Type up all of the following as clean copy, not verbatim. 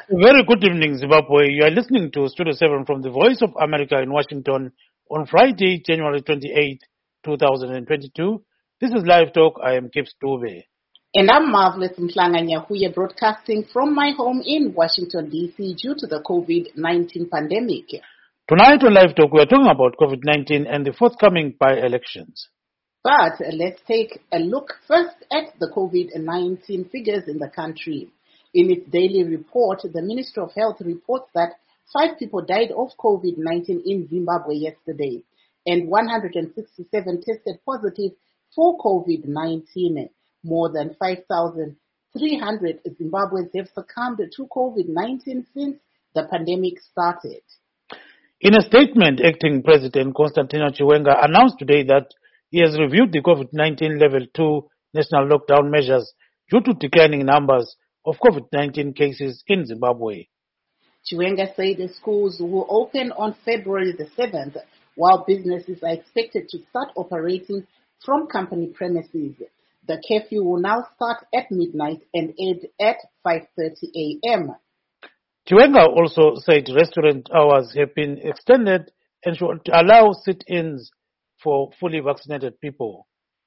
Very good evening, Zimbabwe. You are listening to Studio 7 from the Voice of America in Washington on Friday, January 28, 2022. This is Live Talk. I am Kips Dube. And I'm Marvelous Mhlanga-Nyahuye, broadcasting from my home in Washington, D.C. due to the COVID-19 pandemic. Tonight on Live Talk, we are talking about COVID-19 and the forthcoming by-elections. But let's take a look first at the COVID-19 figures in the country. In its daily report, the Ministry of Health reports that 5 people died of COVID-19 in Zimbabwe yesterday, and 167 tested positive for COVID-19. More than 5,300 Zimbabweans have succumbed to COVID-19 since the pandemic started. In a statement, Acting President Constantino Chiwenga announced today that he has reviewed the COVID-19 Level 2 national lockdown measures due to declining numbers of COVID-19 cases in Zimbabwe. Chiwenga said the schools will open on February the 7th, while businesses are expected to start operating from company premises. The curfew will now start at midnight and end at 5:30 a.m. Chiwenga also said restaurant hours have been extended and should allow sit-ins for fully vaccinated people.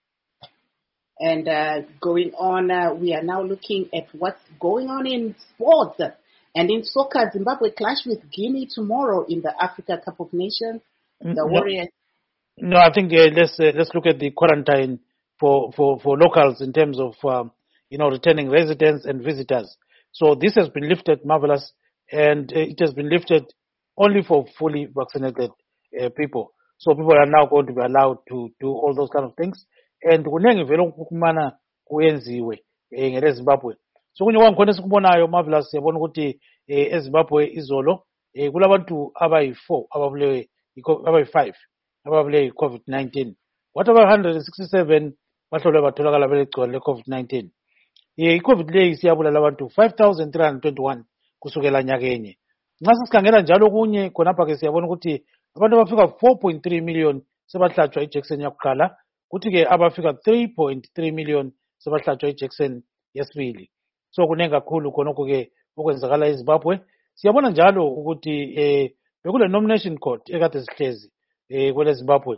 And going on, we are now looking at what's going on in sports. And in soccer, Zimbabwe clash with Guinea tomorrow in the Africa Cup of Nations. The Warriors. No, I think let's look at the quarantine for locals in terms of returning residents and visitors. So this has been lifted, Marvelous, and it has been lifted only for fully vaccinated people. So people are now going to be allowed to do all those kind of things. And kunenge vele ukukumana kuyenziwe ngeZimbabwe. So kunye kwangikhona esikubonayo Marvelous siyabona ukuthi eZimbabwe izolo kulabantu abayi4 abayi5 ababulewe COVID-19. What about 167 bahlolwe batholakala belegcwele leCovid-19. I-COVID leyi siyabulala abantu 5,321 kusukela nyakenye. Nxa sisikhangela njalo kunye khonapha ke siyabona ukuthi abantu abafika 4.3 million sebahlatshwa ijekiseni yakuqala, kuthi ke abafika 3.3 million sebahlatshwa ijekiseni yesibili. So kunengi kakhulu khonokho ke okwenzakala eZimbabwe. Siyabona njalo ukuthi bekule nomination court ekade sihlezi kwele Zimbabwe.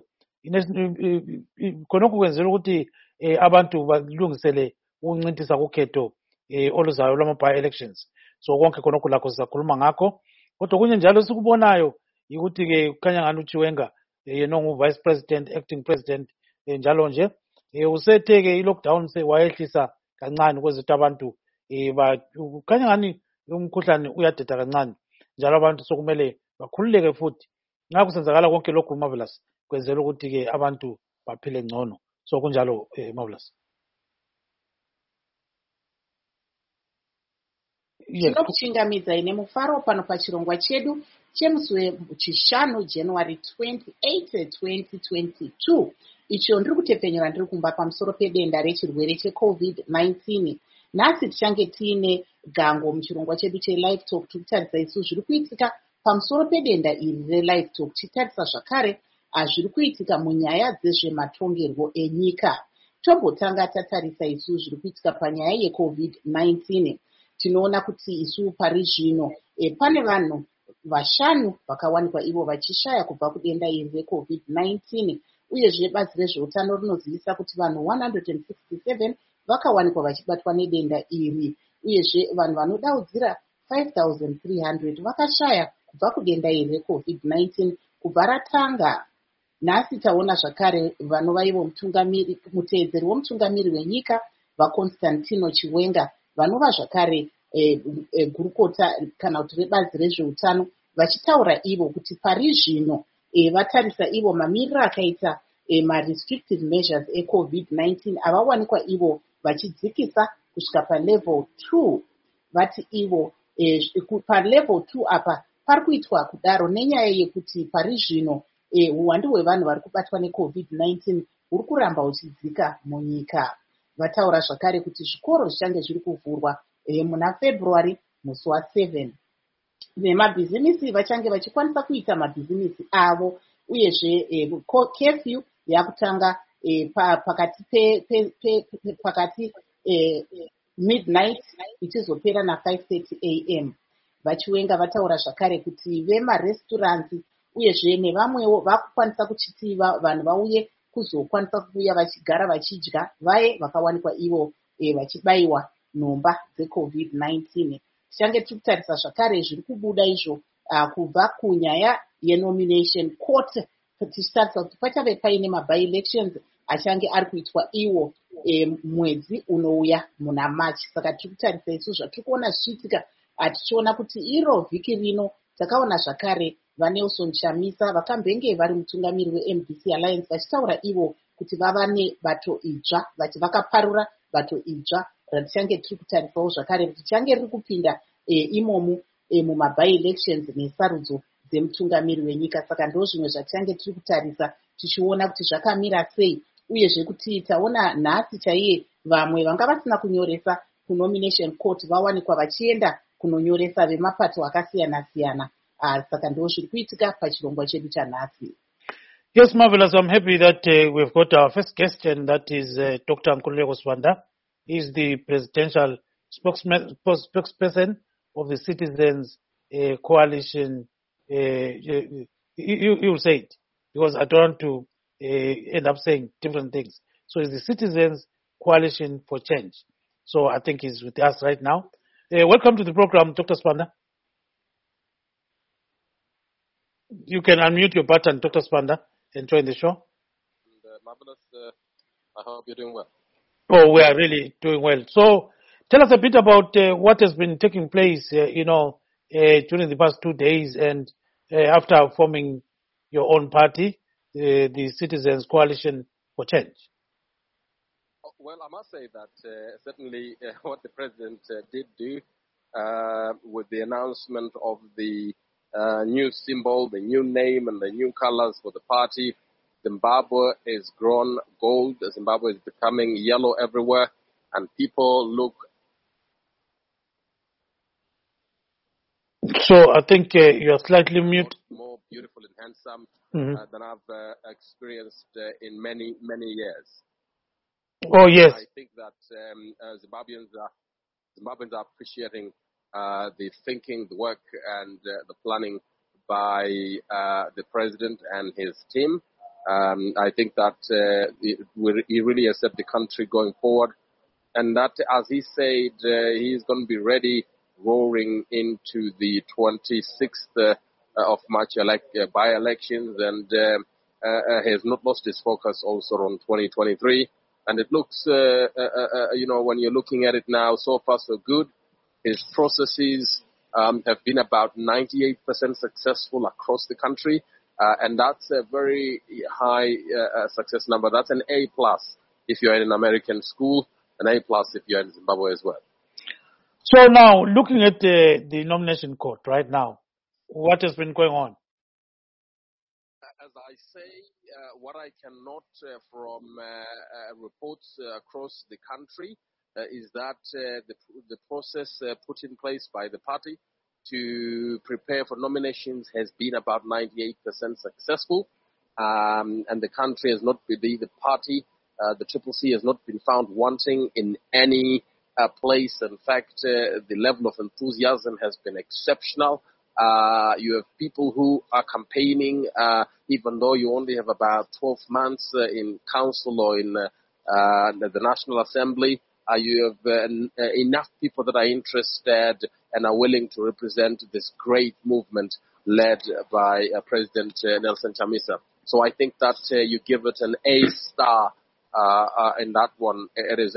Khonokho kwenzela ukuthi abantu balungisele ukuncintisa kukhetho oluzayo lwama-by-elections. So konke khonokho lakho sizakhuluma ngakho. Kodwa kunye njalo sikubonayo ukuthi ke kukhanya ngani uChiwenga yena ungu-vice president, acting president njalo nje usethe ke i-lockdown wayehlisa kancane kwezethu abantu kukhanya ngani umkhuhlane uyadeda kancane njalo abantu sokumele bakhululeke futhi. Ngakho senzakala konke lokhu Marvelous kwenzela ukuthi ke abantu baphile ngcono. So kunjalo Marvelous. Tinokuchingamidza ine mufaro pano pachirongwa chedu chemusi wechishanu January 28, 2022. Icho ndiri kutepfenyura ndiri kumba pamusoro pedenda rechirwere cheCovid-19. Nhasi tichange tiine gango muchirongwa chedu cheLive Talk tikutarisa isu zviri kuitika pamusoro pedenda iri reLive Talk, tichitarisa zvakare zviri kuitika munyaya dzezvematongerwo enyika. Tombotanga tatarisa isu zviri kuitika panyaya yeCovid-19. Tinoona kuti isu pari zvino pane vanhu 5 vakawanikwa ivo vachishaya kubva kudenda iri reCovid-19, uyezve bazi rezveutano rinozivisa kuti vanhu 167 vakawanikwa vachibatwa nedenda iri, uyezve vanhu vanodaudzira 5,300 vakashaya kubva kudenda iri reCovid-19 kubva ratanga. Nhasi taona zvakare vanova ivo muteedzeri womutungamiri wenyika vaConstantino Chiwenga vanova zvakare gurukota kana kuti vebazi rezveutano vachitaura ivo kuti pari zvino vatarisa ivo mamiriro akaita ma-restrictive measures eCovid-19 avawanikwa ivo vachidzikisa kusvika palevel 2. Vati ivo palevel 2 apa pari kuitwa kudaro nenyaya yekuti pari zvino uwandu hwevanhu vari kubatwa neCovid-19 huri kuramba huchidzika munyika. Vataura zvakare kuti zvikoro zvichange zviri kuvhurwa muna February musi wa7. Vemabhizimisi vachange vachikwanisa kuita mabhizimisi avo, uyezve curfew yakutanga pakati midnight ichizopera na 5:30 a.m. vachiwenga vataura zvakare kuti vemarestaurants uyezve nevamwewo vakukwanisa kuchiti vanhu vauye kuzokwanisa kuuya vachigara vachidya vaye vakawanikwa ivo vachibayiwa nhomba dzecovid-19. Tichange tiri kutarisa zvakare zviri kubuda izvo kubva kunyaya yenomination court, tichitarisa kuti pachave paine maby-elections achange ari kuitwa iwo mwedzi unouya muna March. Saka tiri kutarisa isu zvatiri kuona zvichiitika, tichiona kuti iro vhiki rino takaona zvakare vaNelson Chamisa vakambenge vari mutungamiri weMDC Alliance vachitaura ivo kuti vava nebato idzva, vakaparura bato idzva ratichange tiri kutarisawo zvakare kuti tichange riri kupinda imomu mumaby-elections nesarudzo dzemutungamiri wenyika. Saka ndo zvimwe zvatichange tiri kutarisa tichiona kuti zvakamira sei, uyezve kuti taona nhasi chaiye vamwe vanga vasina kunyoresa kunomination court vawanikwa vachienda kunonyoresa vemapato akasiyana-siyana. Saka ndo zviri kuitika pachirongwa chedu chanhasi. Yes, Marvelous. I'm happy that we've got our first guest, and that is Dr. Nkululeko Sibanda. He's the presidential spokesperson of the Citizens Coalition. You will say it, because I don't want to end up saying different things. So it's the Citizens Coalition for Change. So I think he's with us right now. Welcome to the program, Dr. Sibanda. You can unmute your button, Dr. Sibanda, and join the show. And, Marvelous, I hope you're doing well. Oh, we are really doing well. So tell us a bit about what has been taking place, during the past 2 days, and after forming your own party, the Citizens Coalition for Change. Well, I must say that certainly what the president did do with the announcement of the new symbol, the new name, and the new colors for the party, Zimbabwe is grown gold. Zimbabwe is becoming yellow everywhere, and people look. So I think you're slightly mute. More beautiful and handsome than I've experienced in many, many years. Oh, yes. I think that Zimbabweans are appreciating the thinking, the work, and the planning by the president and his team. I think that he really has set the country going forward, and that, as he said, he's going to be ready, roaring into the 26th of March by-elections, and has not lost his focus also on 2023. And it looks, when you're looking at it now, so far so good. His processes have been about 98% successful across the country, and that's a very high success number. That's an A+ if you're in an American school, an A+ if you're in Zimbabwe as well. So now, looking at the nomination court right now, what has been going on? As I say, what I can note from reports across the country is that the process put in place by the party to prepare for nominations has been about 98% successful, and the country has not been, the party, the CCC has not been found wanting in any place. In fact, the level of enthusiasm has been exceptional. You have people who are campaigning, even though you only have about 12 months in council or in the National Assembly. You have enough people that are interested and are willing to represent this great movement led by President Nelson Chamisa. So I think that you give it an A* in that one. It is a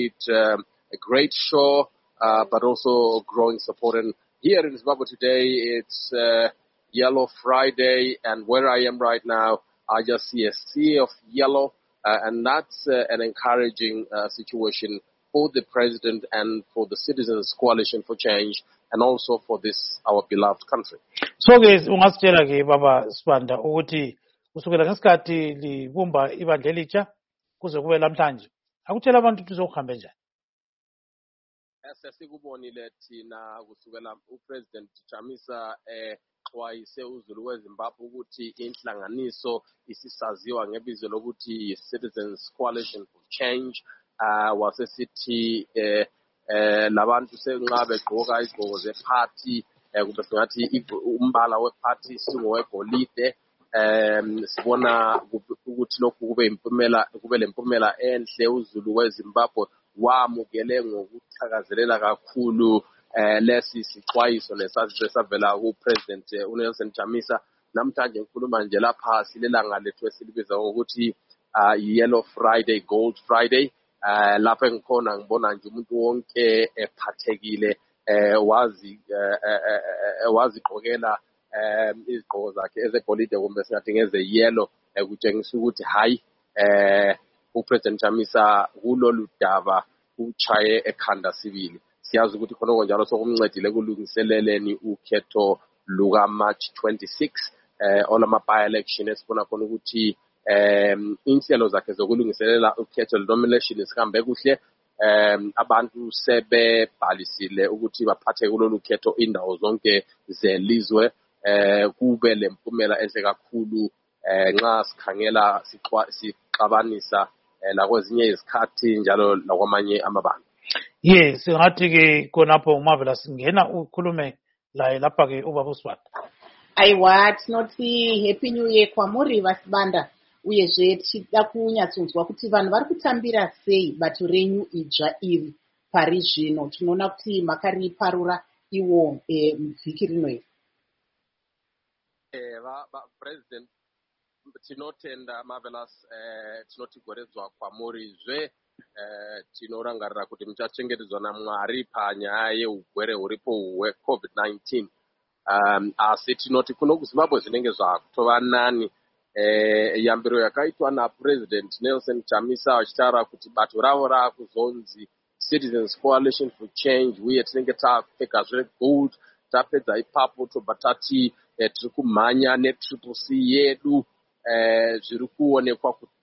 great show, but also growing support. And here in Zimbabwe today, it's Yellow Friday, and where I am right now, I just see a sea of yellow, and that's an encouraging situation for the president and for the Citizens Coalition for Change, and also for this, our beloved country. So guys, ungasitshela ke baba Sibanda ukuthi kusukela ngesikhathi libumba ibandla elitsha kuze kube lamhlanje akutshela abantu ukuthi sokuhambe njani. Sesikubonile thina kusukela uPresident Chamisa xwayise uzulu weZimbabwe ukuthi inhlanganiso isisaziwa ngebizo lokuthi Citizens Coalition for Change, wasesithi labantu senxa begqoka izigqoko zeparty kube singathi umbala weparty singowegolide. Sibona ukuthi lokhu kube lempumela enhle. uZulu weZimbabwe wamukele ngokuthakazelela kakhulu lesi sixwayiso lesaziso esavela kuPresident uNelson Chamisa. Namhlanje ngikhuluma nje lapha silelanga lethu esilibiza ngokuthi Yellow Friday, Gold Friday. Lapha engikhona ngibona nje umuntu wonke ephathekile, wazigqokela izigqoko zakhe ezegolide kumbe singathi ngeze-yellow, kutshengisa ukuthi hayi uPresident Chamisa kulolu daba uchaye ekhanda sibili. Siyazi ukuthi khonoko njalo sokumncedile ekulungiseleleni ukhetho luka March 26 olama by-election. Esifuna khona ukuthi inhlelo zakhe zokulungiselela ukhetho nomination sihambe kuhle. Abantu sebebhalisile ukuthi baphathe kulolu khetho indawo zonke zelizwe. Kube lempumela enhle kakhulu nxa sikhangela sixabanisa lakwezinye izikhathi njalo lakwamanye amabanga. Yes, singathi ke khonapho uMarvelous ngena ukhulume laye lapha ke ubaba uSibanda. Aiwa, tinoti happy new year kwamuri vasibanda, uyezve tichida kunyatsonzwa kuti vanhu vari kutambira sei bato renyu idzva iri pari zvino. Tinoona kuti makariparura iwo vhiki rino iri. President tinotenda Marvelous, tinotigoredzwa kwamurizve. Tinorangarira kuti muchachengetedzwa naMwari panyaya yeugwere huripo hweCovid-19. Asi tinoti kuno kuZimbabwe zvinenge zvakutova nani. Yambiro yakaitwa naPresident Nelson Chamisa achitaura kuti bato ravo raakuzonzi Citizens Coalition for Change, uye tinenge tapfeka zvegold. Tapedza ipapo tobva tati tiri kumhanya netriple C yedu. Zviri kuonekwa kuti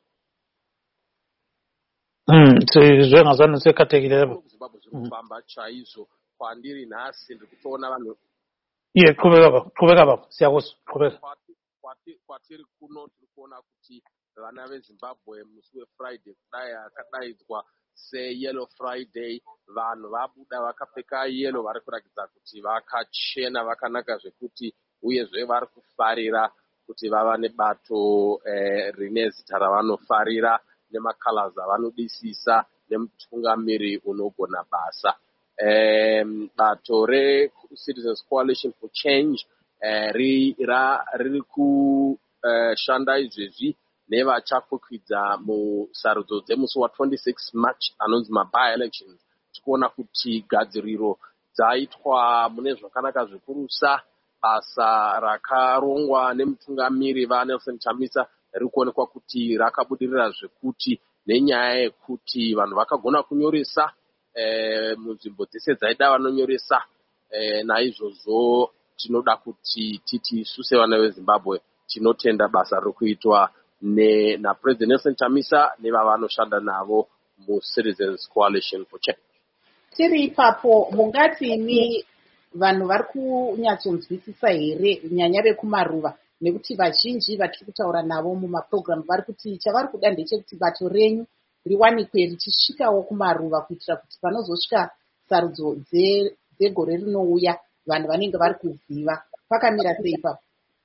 zvengazano sekatekile kuZimbabwe zviri kufamba chaizvo. Kwandiri nhasi ndiri kutoona vanhu qhubeka baba, siyakuzwa, qhubeka. Kwatiri kuno tiri kuona kuti vana veZimbabwe musi weFriday kudai akadaidzwa seYellow Friday, vanhu vabuda vakapfeka yellow, vari kurakidza kuti vakachena vakanaka zvekuti, uyezve vari kufarira kuti vava nebato rine zita ravanofarira nemakalazi avanodisisa nemutungamiri unogona basa. Bato reCitizens Coalition for Change riri kushanda izvezvi nevachakwikidza musarudzo dzemusi wa26 March anonzi maby-elections. Tikuona kuti gadziriro dzaitwa mune zvakanaka zvikurusa. Basa rakarongwa nemutungamiri vaNelson Chamisa riri kuonekwa kuti rakabudirira zvekuti, nenyaya yekuti vanhu vakagona kunyoresa munzvimbo dzese dzaida vanonyoresa. Naizvozvo tinoda kuti titi isu sevana veZimbabwe tinotenda basa riri kuitwa naPresident Nelson Chamisa nevavanoshanda navo muCitizens Coalition for Change. Tiri ipapo mungati ni vanhu vari kunyatsonzwisisa here nyanya vekumaruva, nekuti vazhinji vatiri kutaura navo mumaprogramu vari kuti chavari kuda ndechekuti bato renyu riwanikwe richisvikawo kumaruva, kuitira kuti panozosvika sarudzo dzegore rinouya vanhu vanenge vari kuziva. Pakamira sei ipapo?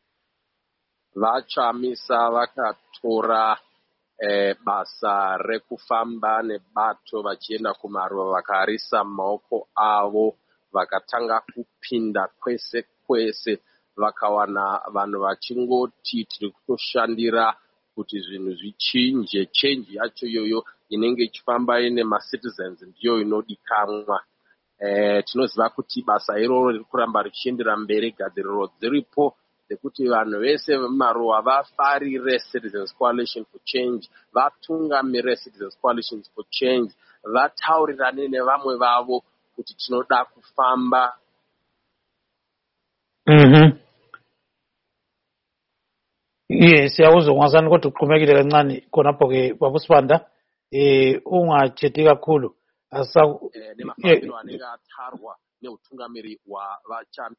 VaChamisa vakatora basa rekufamba nebato vachienda kumaruva, vakarisa maoko avo, vakatanga kupinda kwese kwese, vakawana vanhu vachingoti tiri kutoshandira kuti zvinhu zvichinje. Change yacho iyoyo inenge ichifamba ine macitizens ndiyo inodikanwa. Tinoziva kuti basa iroro riri kuramba richiendera mberi. Gadziriro dziripo dzekuti vanhu vese vemumaruva vafarire Citizens Coalition for Change, vatungamire Citizens Coalition for Change, vataurirane nevamwe vavo kuti tinoda kufamba. Yes, siyakuzwa ngazani, kodwa uqhumekile kancane khonapho ke baba uSibanda. Ungachethi kakhulu nemafambiro anenge atharwa neutungamiri wavaChamisa.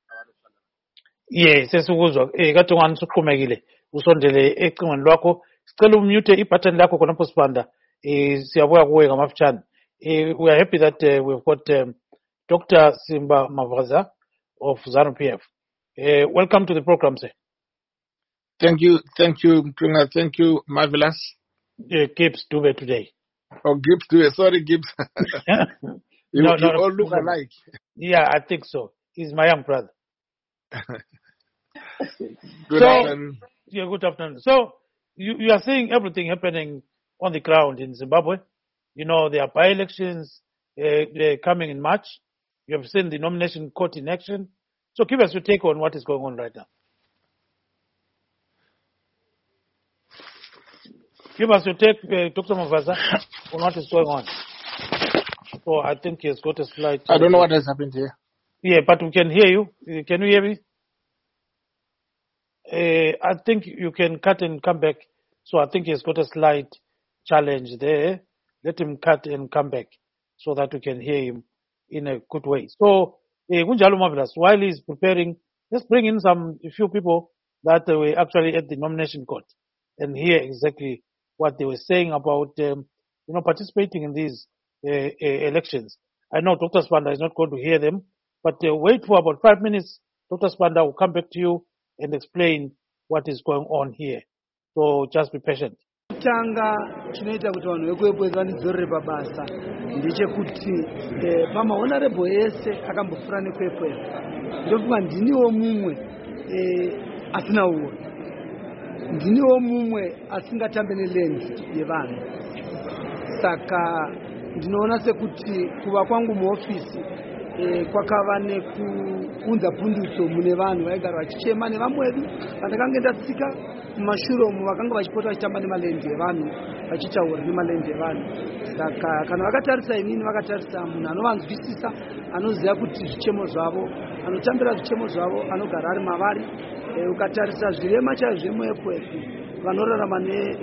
Yes, sesikuzwa. Kade ungani usuqhumekile, usondele ecingweni lwakho. Sicela umute ibutton lakho khonapho Sibanda. Siyabuya kuwe ngamafutshane. We are happy that we've got Dr. Simba Mavaza of ZANU-PF. Welcome to the program, sir. Thank you, Mtunga. Thank you, Marvelous. Gibbs Dube today. Oh, Gibbs Dube. Sorry, Gibbs. you all look alike. Yeah, I think so. He's my young brother. Good afternoon. Yeah, good afternoon. So, you are seeing everything happening on the ground in Zimbabwe. You know, there are by-elections coming in March. You have seen the nomination court in action. So give us your take on what is going on right now. Give us your take, Dr. Mavaza, on what is going on. So I think he has got a slide. I don't know what has happened here. Yeah, but we can hear you. Can you hear me? I think you can cut and come back. So I think he has got a slight challenge there. Let him cut and come back so that we can hear him in a good way. So, Gunjalo Marvelous, while he's preparing, let's bring in a few people that were actually at the nomination court and hear exactly what they were saying about, participating in these elections. I know Dr. Sibanda is not going to hear them, but wait for about 5 minutes. Dr. Sibanda will come back to you and explain what is going on here. So just be patient. Tanga chinoita kuti vanhu vekuepwezi vanidzorere pabasa ndechekuti pamahonorable ese akambofura nekuepwezi ndofunga ndiniwo mumwe asina uoni, ndiniwo mumwe asingatambe neland yevanhu. Saka ndinoona sekuti kuva kwangu muofisi kwakava nekuunza pundutso mune vanhu vaigara vachichema nevamwedu vandakange ndatsika mumashure umu vakanga vachipota vachitamba nemalendi evanhu vachitaura nemalendi evanhu. Saka kana vakatarisa inini vakatarisa munhu anovanzwisisa, anoziva kuti zvichemo zvavo, anotambira zvichemo zvavo, anogara ari mavari. Ukatarisa zvirema chaizvo zvemuepwezi vanorarama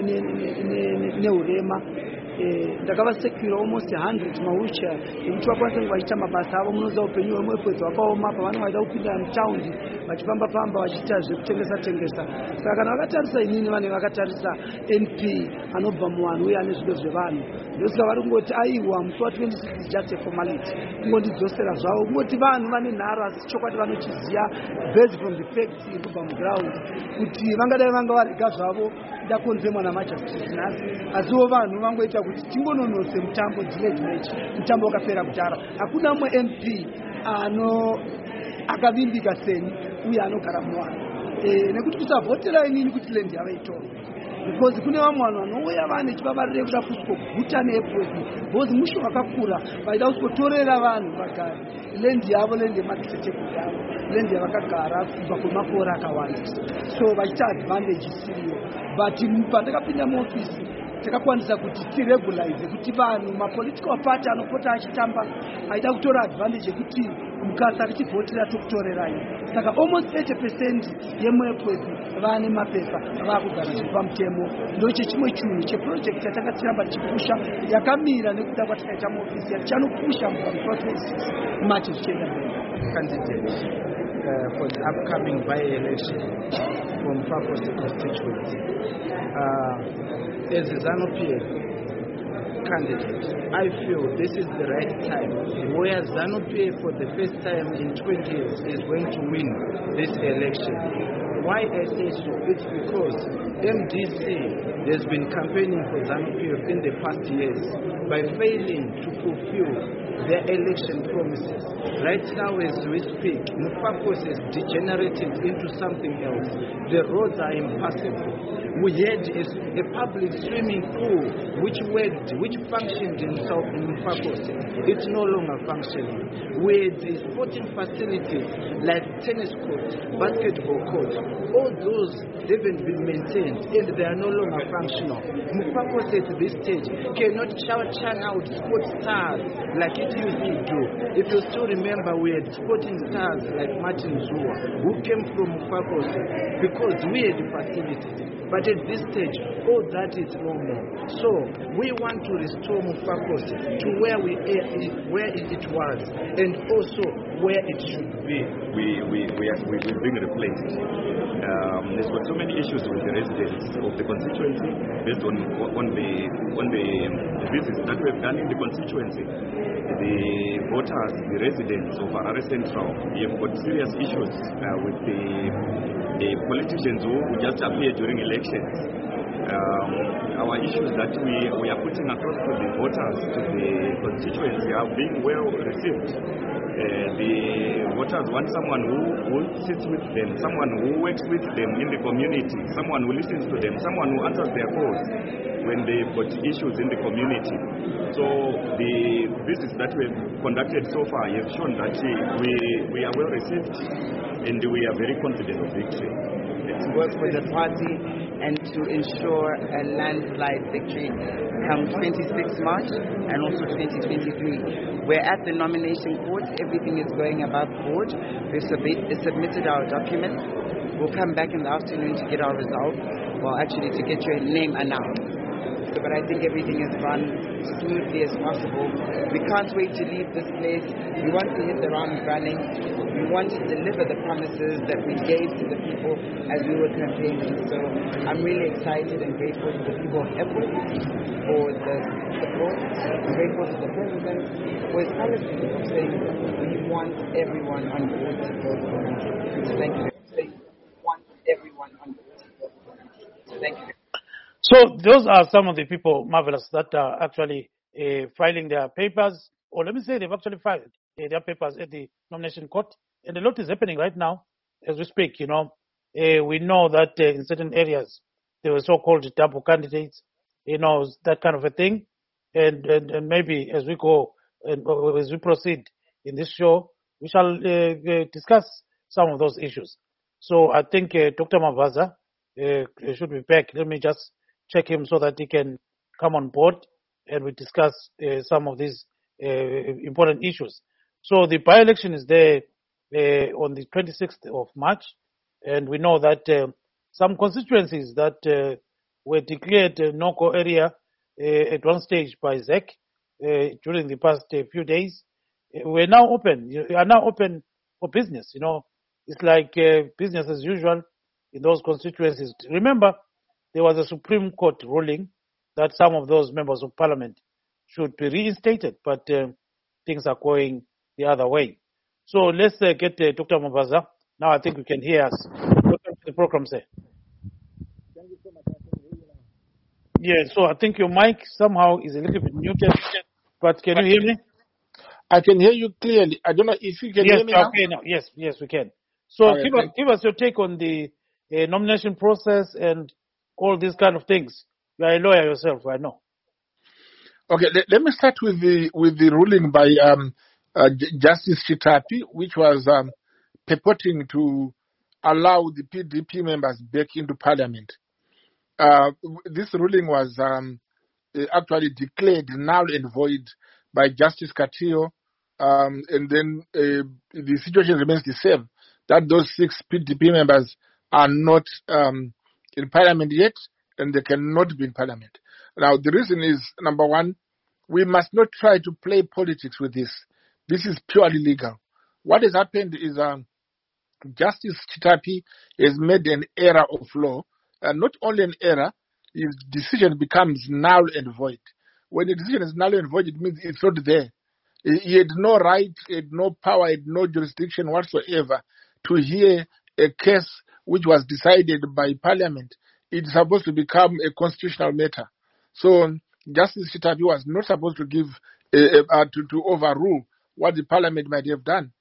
neurema, ndakavasekira almost 100 mawheelchair ekuti vakwanise vachiita mabasa avo. Munoziva upenyu hwemuepwezi hwakaoma pavanenge vaida kupinda mutaundi vachifamba vachiita zvekutengesa. Saka kana vakatarisa inini vanenge vakatarisa NP anobva muvanhu uye ane zvido zvevanhu, ndosika vari kungoti aiwa musi wa26 is just a formality, kungondidzosera zvavo, kungoti vanhu vane nharo asi chokwadi vanochiziva based from the facts kubva muground kuti vangadai vanga varega zvavo ndakonzemwa namajustice nhasi, asiwo vanhu vangoita kuti tingononose mutambo delayed match, mutambo wakapera kudhara. Hakuna mumwe MP akavimbika seni uye anogara muvanhu nekuti kusavhotera inini kuti lendi yavaitora, because kune vamwe vanhu vanouya vane chivavarire kuda kusikoguta neepwezi because musho wakakura vaida kusikotorera vanhu vagari lendi yavo, lendi yemakisetekuru yavo, lendi yavakagara kubva kwemakore akawanda, so vachiita advantage isiriyo. But pandakapinda muofisi takakwanisa kuti tiregulaize kuti vanhu mapolitical party anopota achitamba aida kutora advantage yekuti mukasa richivhotera tokutorerai. Saka almost 80% yemuepwezi vane mapepa vakugara zviri pamutemo. Ndoche chimwe chinhu cheproject yatakachiramba tichipusha yakamira nekuda kwatakaita muofisi yatichanokusha mubva mu2026 machi zvichienda mberi. Candidate for the upcoming by-election from Mufakos constituency. As a ZANU-PF candidate, I feel this is the right time where ZANU-PF for the first time in 20 years is going to win this election. Why I say so? It's because MDC has been campaigning for ZANU-PF in the past years by failing to fulfill their election promises. Right now as we speak, Mufakos has degenerated into something else. The roads are impassable. We had a public swimming pool which functioned in Mufakos. It's no longer functioning. We had sporting facilities like tennis courts, basketball courts. All those haven't been maintained and they are no longer functional. Mufakos at this stage cannot churn out sports stars like it used to do. If you still remember, we had sporting stars like Martin Zua who came from Mufakos because we had facilities. But at this stage, all that is no more. So we want to restore Mufakos to where it was, and also where it should be. We're being replaced. There's got so many issues with the residents of the constituency based on the visits that we've done in the constituency. The voters, the residents of Harare Central, we have got serious issues with the politicians who just appear during elections. Our issues that we are putting across to the voters, to the constituency, are being well received. The voters want someone who sits with them, someone who works with them in the community, someone who listens to them, someone who answers their calls when they've got issues in the community. So the visits that we've conducted so far have shown that we are well received and we are very confident of victory. To work with the party and to ensure a landslide victory come 26 March and also 2023. We're at the nomination court. Everything is going above board. We've submitted our documents. We'll come back in the afternoon to get our results. Well, actually to get your name announced. But I think everything is run smoothly as possible. We can't wait to leave this place. We want to hit the ground running. We want to deliver the promises that we gave to the people as we were campaigning. So I'm really excited and grateful to the people of Epworth for the support. I'm grateful to the President for his policy of saying we want everyone on board to vote for him. So thank you. We want everyone on board to vote for him. So thank you. So those are some of the people, Marvelous, that are actually filing their papers, or let me say they've actually filed their papers at the nomination court. And a lot is happening right now as we speak. We know that in certain areas there were so-called double candidates, that kind of a thing. And maybe as we go and as we proceed in this show, we shall discuss some of those issues. So I think Dr. Mavaza should be back. Let me just check him so that he can come on board and we discuss some of these important issues. So the by-election is there on the 26th of March, and we know that some constituencies that were declared no-go area at one stage by ZEC during the past few days are now open for business. It's like business as usual in those constituencies. Remember, there was a Supreme Court ruling that some of those members of parliament should be reinstated, but things are going the other way. So let's get Dr. Mavaza. Now I think we can hear us. Welcome to the program, sir. Thank you so much. Yeah, so I think your mic somehow is a little bit muted, but can you hear me? I can hear you clearly. I don't know if you can hear me now. Okay, now. Yes, we can. So give us your take on the nomination process and all these kind of things. You are a lawyer yourself, I know. Okay, let me start with the ruling by Justice Chitapi, which was purporting to allow the PDP members back into parliament. This ruling was actually declared null and void by Justice Katillo, and then the situation remains the same, that those 6 PDP members are not in parliament yet, and they cannot be in parliament. Now, the reason is, number one, we must not try to play politics with this. This is purely legal. What has happened is Justice Chitapi has made an error of law, and not only an error, his decision becomes null and void. When a decision is null and void, it means it's not there. He had no right, had no power, had no jurisdiction whatsoever to hear a case which was decided by Parliament. It's supposed to become a constitutional matter. So Justice Chitapi was not supposed to give to overrule what the Parliament might have done.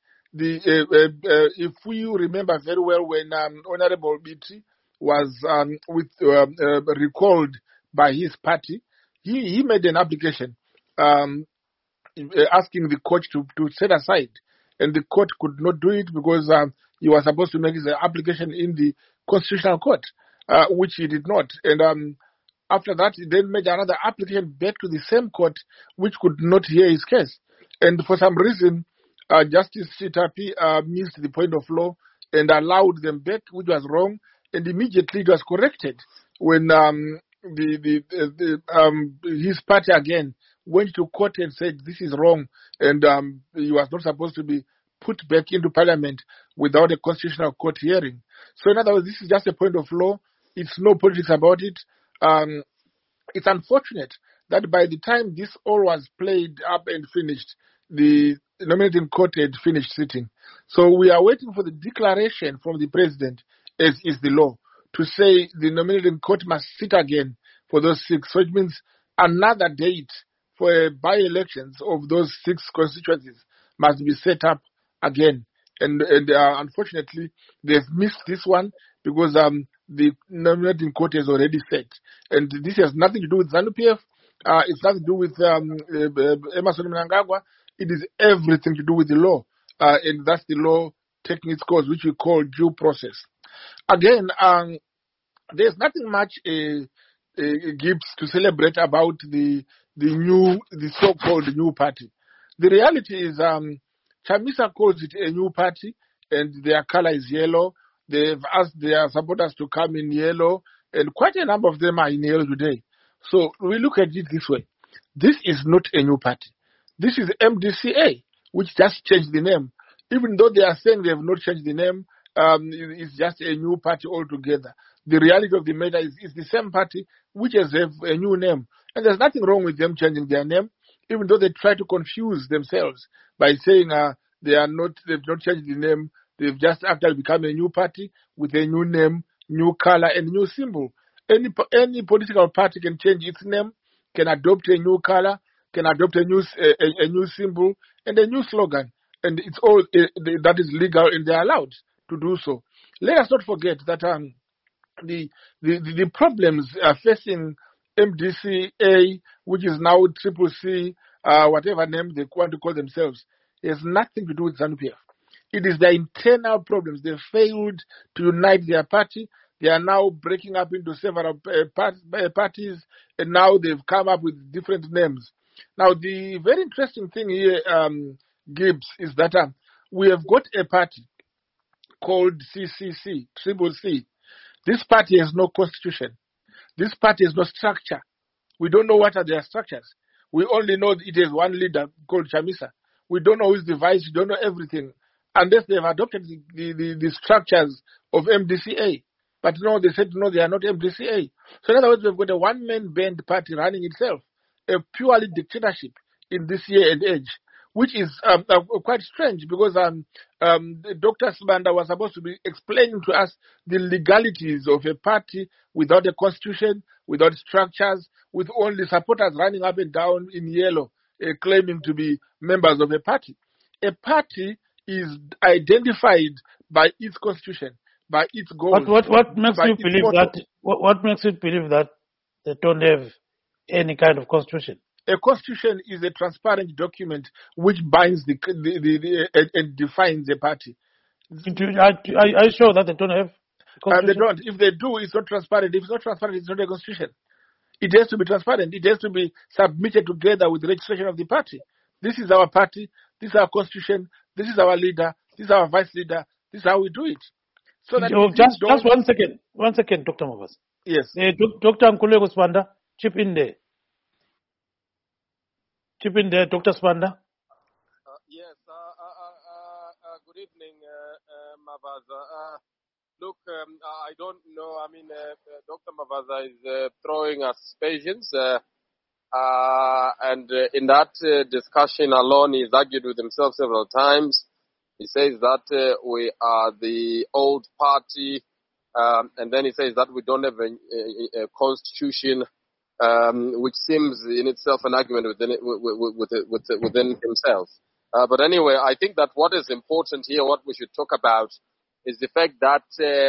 If you remember very well, when Honorable Biti was recalled by his party, he made an application asking the court to set aside, and the court could not do it because he was supposed to make his application in the Constitutional Court, which he did not. And after that, he then made another application back to the same court, which could not hear his case. And for some reason, Justice Chitapi missed the point of law and allowed them back, which was wrong, and immediately it was corrected his party again went to court and said this is wrong, and he was not supposed to be put back into parliament without a constitutional court hearing. So in other words, this is just a point of law. It's no politics about it. It's unfortunate that by the time this all was played up and finished, the nominating court had finished sitting. So we are waiting for the declaration from the president, as is the law, to say the nominating court must sit again for those 6. So it means another date for by-elections of those 6 constituencies must be set up again. And unfortunately, they've missed this one because the nominating court has already set. And this has nothing to do with ZANU-PF. It's nothing to do with Emmerson Mnangagwa. It is everything to do with the law. And that's the law taking its course, which we call due process. Again, there's nothing much Gibbs to celebrate about the so-called new party. The reality is Chamisa calls it a new party, and their color is yellow. They've asked their supporters to come in yellow, and quite a number of them are in yellow today. So we look at it this way. This is not a new party. This is MDCA, which just changed the name. Even though they are saying they have not changed the name, it's just a new party altogether. The reality of the matter is it's the same party which has a new name. And there's nothing wrong with them changing their name, even though they try to confuse themselves by saying they've not changed the name. They've just actually become a new party with a new name, new color, and new symbol. Any political party can change its name, can adopt a new color, can adopt a new symbol and a new slogan, and it's all that is legal, and they're allowed to do so. Let us not forget that the problems facing MDCA, which is now CCC, whatever name they want to call themselves, has nothing to do with ZANU-PF. It is their internal problems. They failed to unite their party. They are now breaking up into several parties, and now they've come up with different names. Now, the very interesting thing here, Gibbs, is that we have got a party called CCC. This party has no constitution. This party has no structure. We don't know what are their structures. We only know it has one leader called Chamisa. We don't know who is the vice. We don't know everything, unless they've adopted the structures of MDCA. But no, they said no, they are not MDCA. So in other words, we've got a one-man band party running itself, a purely dictatorship in this year and age, which is quite strange because Dr. Sibanda was supposed to be explaining to us the legalities of a party without a constitution, without structures, with only supporters running up and down in yellow, claiming to be members of a party. A party is identified by its constitution, by its goals. What makes you believe that? What makes you believe that they don't have any kind of constitution? A constitution is a transparent document which binds and defines a party. Are you sure that they don't have? They don't. If they do, it's not transparent. If it's not transparent, it's not a constitution. It has to be transparent. It has to be submitted together with the registration of the party. This is our party. This is our constitution. This is our leader. This is our vice leader. This is how we do it. So that just 1 second. 1 second, Dr. Mavasa. Yes. Dr. Nkululeko Sibanda, chip in there. Dr. Sibanda. Yes. Good evening, Mavasa. Look, I don't know. I mean, Dr. Mavasa is throwing aspersions. And in that discussion alone, he's argued with himself several times. He says that we are the old party, and then he says that we don't have a constitution, which seems in itself an argument within himself. But anyway, I think that what is important here, what we should talk about, is the fact that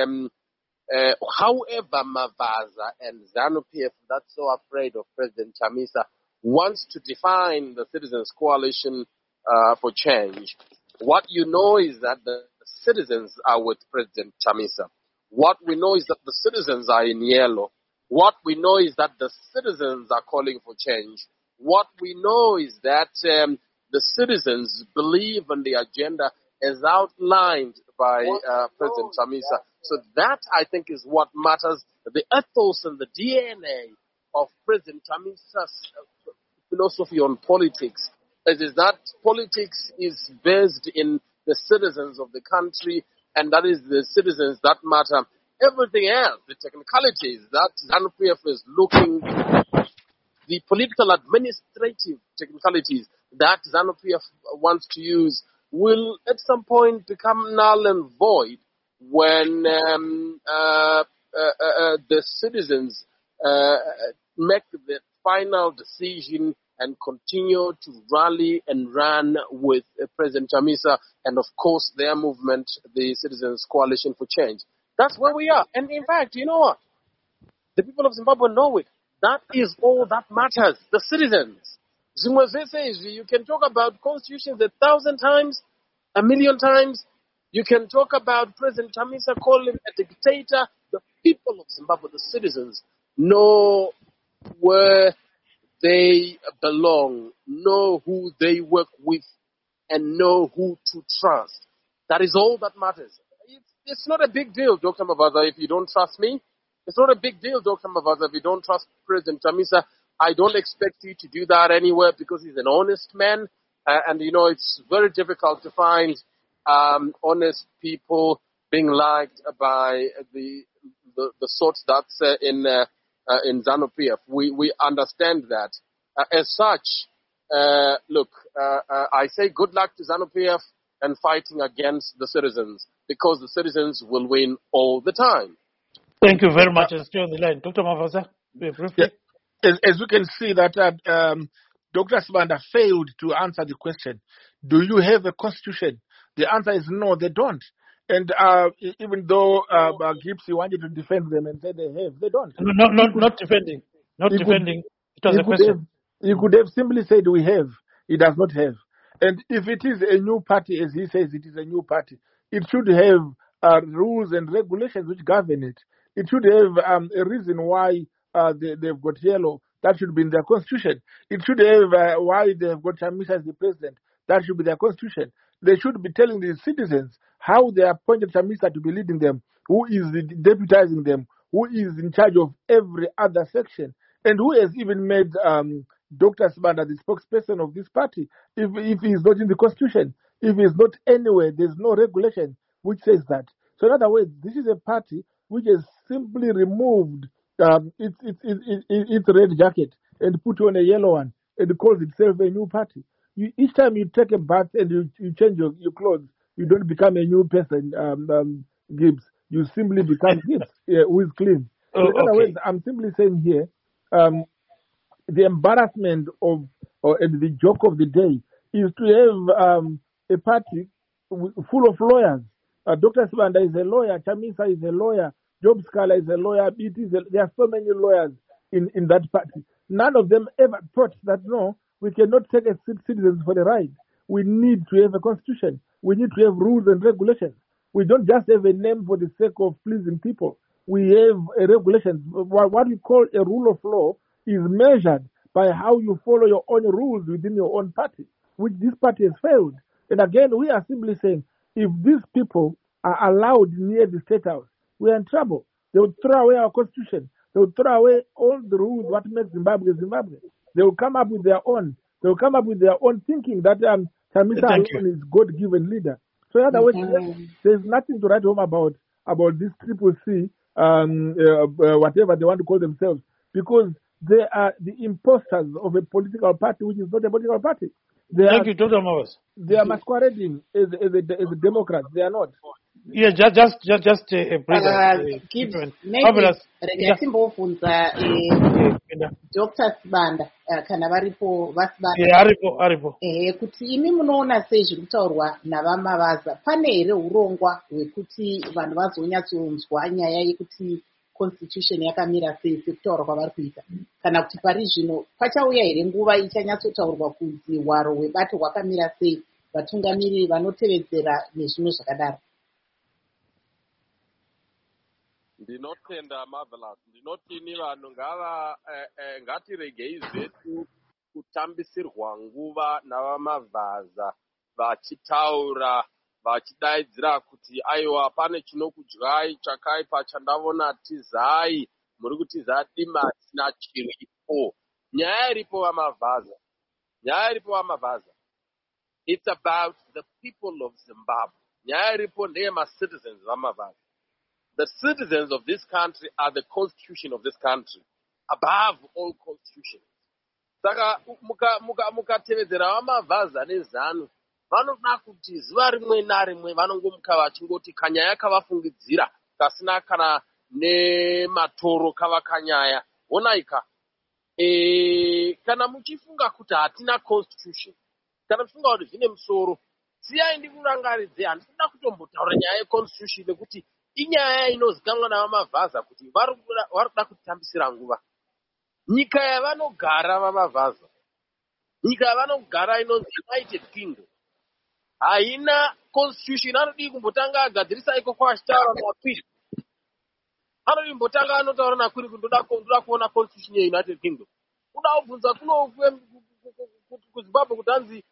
however Mavasa and ZANU-PF, that's so afraid of President Chamisa, wants to define the Citizens Coalition for Change, what you know is that the citizens are with President Chamisa. What we know is that the citizens are in yellow. What we know is that the citizens are calling for change. What we know is that the citizens believe in the agenda as outlined by President Chamisa. So that, I think, is what matters. The ethos and the DNA of President Chamisa's philosophy on politics. It is that politics is based in the citizens of the country, and that is the citizens that matter. Everything else, the technicalities that ZANU-PF is looking, the political administrative technicalities that ZANU-PF wants to use will at some point become null and void when the citizens make the final decision and continue to rally and run with President Chamisa and, of course, their movement, the Citizens Coalition for Change. That's where we are. And, in fact, you know what? The people of Zimbabwe know it. That is all that matters, the citizens. Zimweze says you can talk about constitutions 1,000 times, 1,000,000 times. You can talk about President Chamisa calling him a dictator. The people of Zimbabwe, the citizens, know where they belong, know who they work with, and know who to trust. That is all that matters. It's not a big deal, Dr. Mavaza, if you don't trust me. It's not a big deal, Dr. Mavaza, if you don't trust President Chamisa. I don't expect you to do that anywhere because he's an honest man. And, you know, it's very difficult to find honest people being liked by the sorts that's in ZANU-PF. We understand that. As such, look, I say good luck to ZANU-PF and fighting against the citizens because the citizens will win all the time. Thank you very much. Stay on the line. Dr. Mavaza, briefly. Yeah. As you can see that Dr. Sibanda failed to answer the question, do you have a constitution? The answer is no, they don't. And even though Gipsy wanted to defend them and say they have, they don't. Not defending. Not defending. It was a question. He could have simply said we have. He does not have. And if it is a new party, as he says it is a new party, it should have rules and regulations which govern it. It should have a reason why they've got yellow. That should be in their constitution. It should have why they've got Chamisa as the president. That should be their constitution. They should be telling the citizens how they appointed Chamisa to be leading them, who is deputizing them, who is in charge of every other section, and who has even made Dr. Sibanda the spokesperson of this party. If he is not in the constitution, if he is not anywhere, there is no regulation which says that. So in other words, this is a party which has simply removed its red jacket and put on a yellow one and calls itself a new party. Each time you take a bath and you change your clothes, you don't become a new person, Gibbs. You simply become Gibbs, who is clean. So in other words, I'm simply saying here, the embarrassment and the joke of the day is to have a party full of lawyers. Dr. Sibanda is a lawyer, Chamisa is a lawyer, Job Scala is a lawyer, there are so many lawyers in that party. None of them ever thought that, no, we cannot take as citizens for the ride. We need to have a constitution. We need to have rules and regulations. We don't just have a name for the sake of pleasing people. We have a regulation. What we call a rule of law is measured by how you follow your own rules within your own party, which this party has failed. And again, we are simply saying, if these people are allowed near the State House, we are in trouble. They will throw away our constitution. They will throw away all the rules, what makes Zimbabwe Zimbabwe. They will come up with their own. They will come up with their own thinking that Chamisa alone is God-given leader. So in other words, there's nothing to write home about this Triple C, whatever they want to call themselves, because they are the imposters of a political party which is not a political party. Thank you, Dr. Mavaza. They are masquerading as a Democrat. They are not. Yeah, just a breather. Regatimbofunza Dr. Sibanda kana varipo vasibanda aripo kuti imi munoona sei zviri kutaurwa navamavaza. Pane here urongwa hwekuti vanhu vazonyatsonzwa nyaya yekuti constitution yakamira sei sekutaura kwavari kuita, kana kuti pari zvino pachauya here nguva ichanyatsotaurwa kunzi hwaro hwebato hwakamira sei, vatungamiriri vanotevedzera nezvimwe zvakadaro? Ndinotenda Marvelous, ndinotini vanhu ngatiregei zvetu kutambisirwa nguva navamavhaza vachitaura vachidaidzira kuti aiwa pane chinokudyai chakaipa chandavona tizai muri kutiza dima risina chiripo. Nyaya iripo vamavhaza, it's about the people of Zimbabwe. Nyaya iripo ndeyema-citizens vamavhaza. The citizens of this country are the constitution of this country, above all constitutions. Saka mukatevedzera vamavhaza nezanu, vanoda kuti zuva rimwe narimwe vanongomuka vachingoti kanyaya kavafungidzira kasina kana nematoro kavakanyaya. Onaika, kana muchifunga kuti hatina constitution, kana muchifunga kuti zvine musoro, siyai ndikurangaridze, handikuda kutombotaura nyaya yeconstitution nekuti inyaya inozikanwa navamavhaza kuti vari kuda kutambisira nguva. Nyika yavanogara vamavhaza, nyika yavanogara inonzi United Kingdom, haina constitution. Anodi kumbotanga agadzirisa iko kwachitaura nakwiri, anodi kumbotanga anotaura nakwiri kuti ndoda kuona constitution yeUnited Kingdom. Kuda kubvunza kuno kuZimbabwe kuti hanzi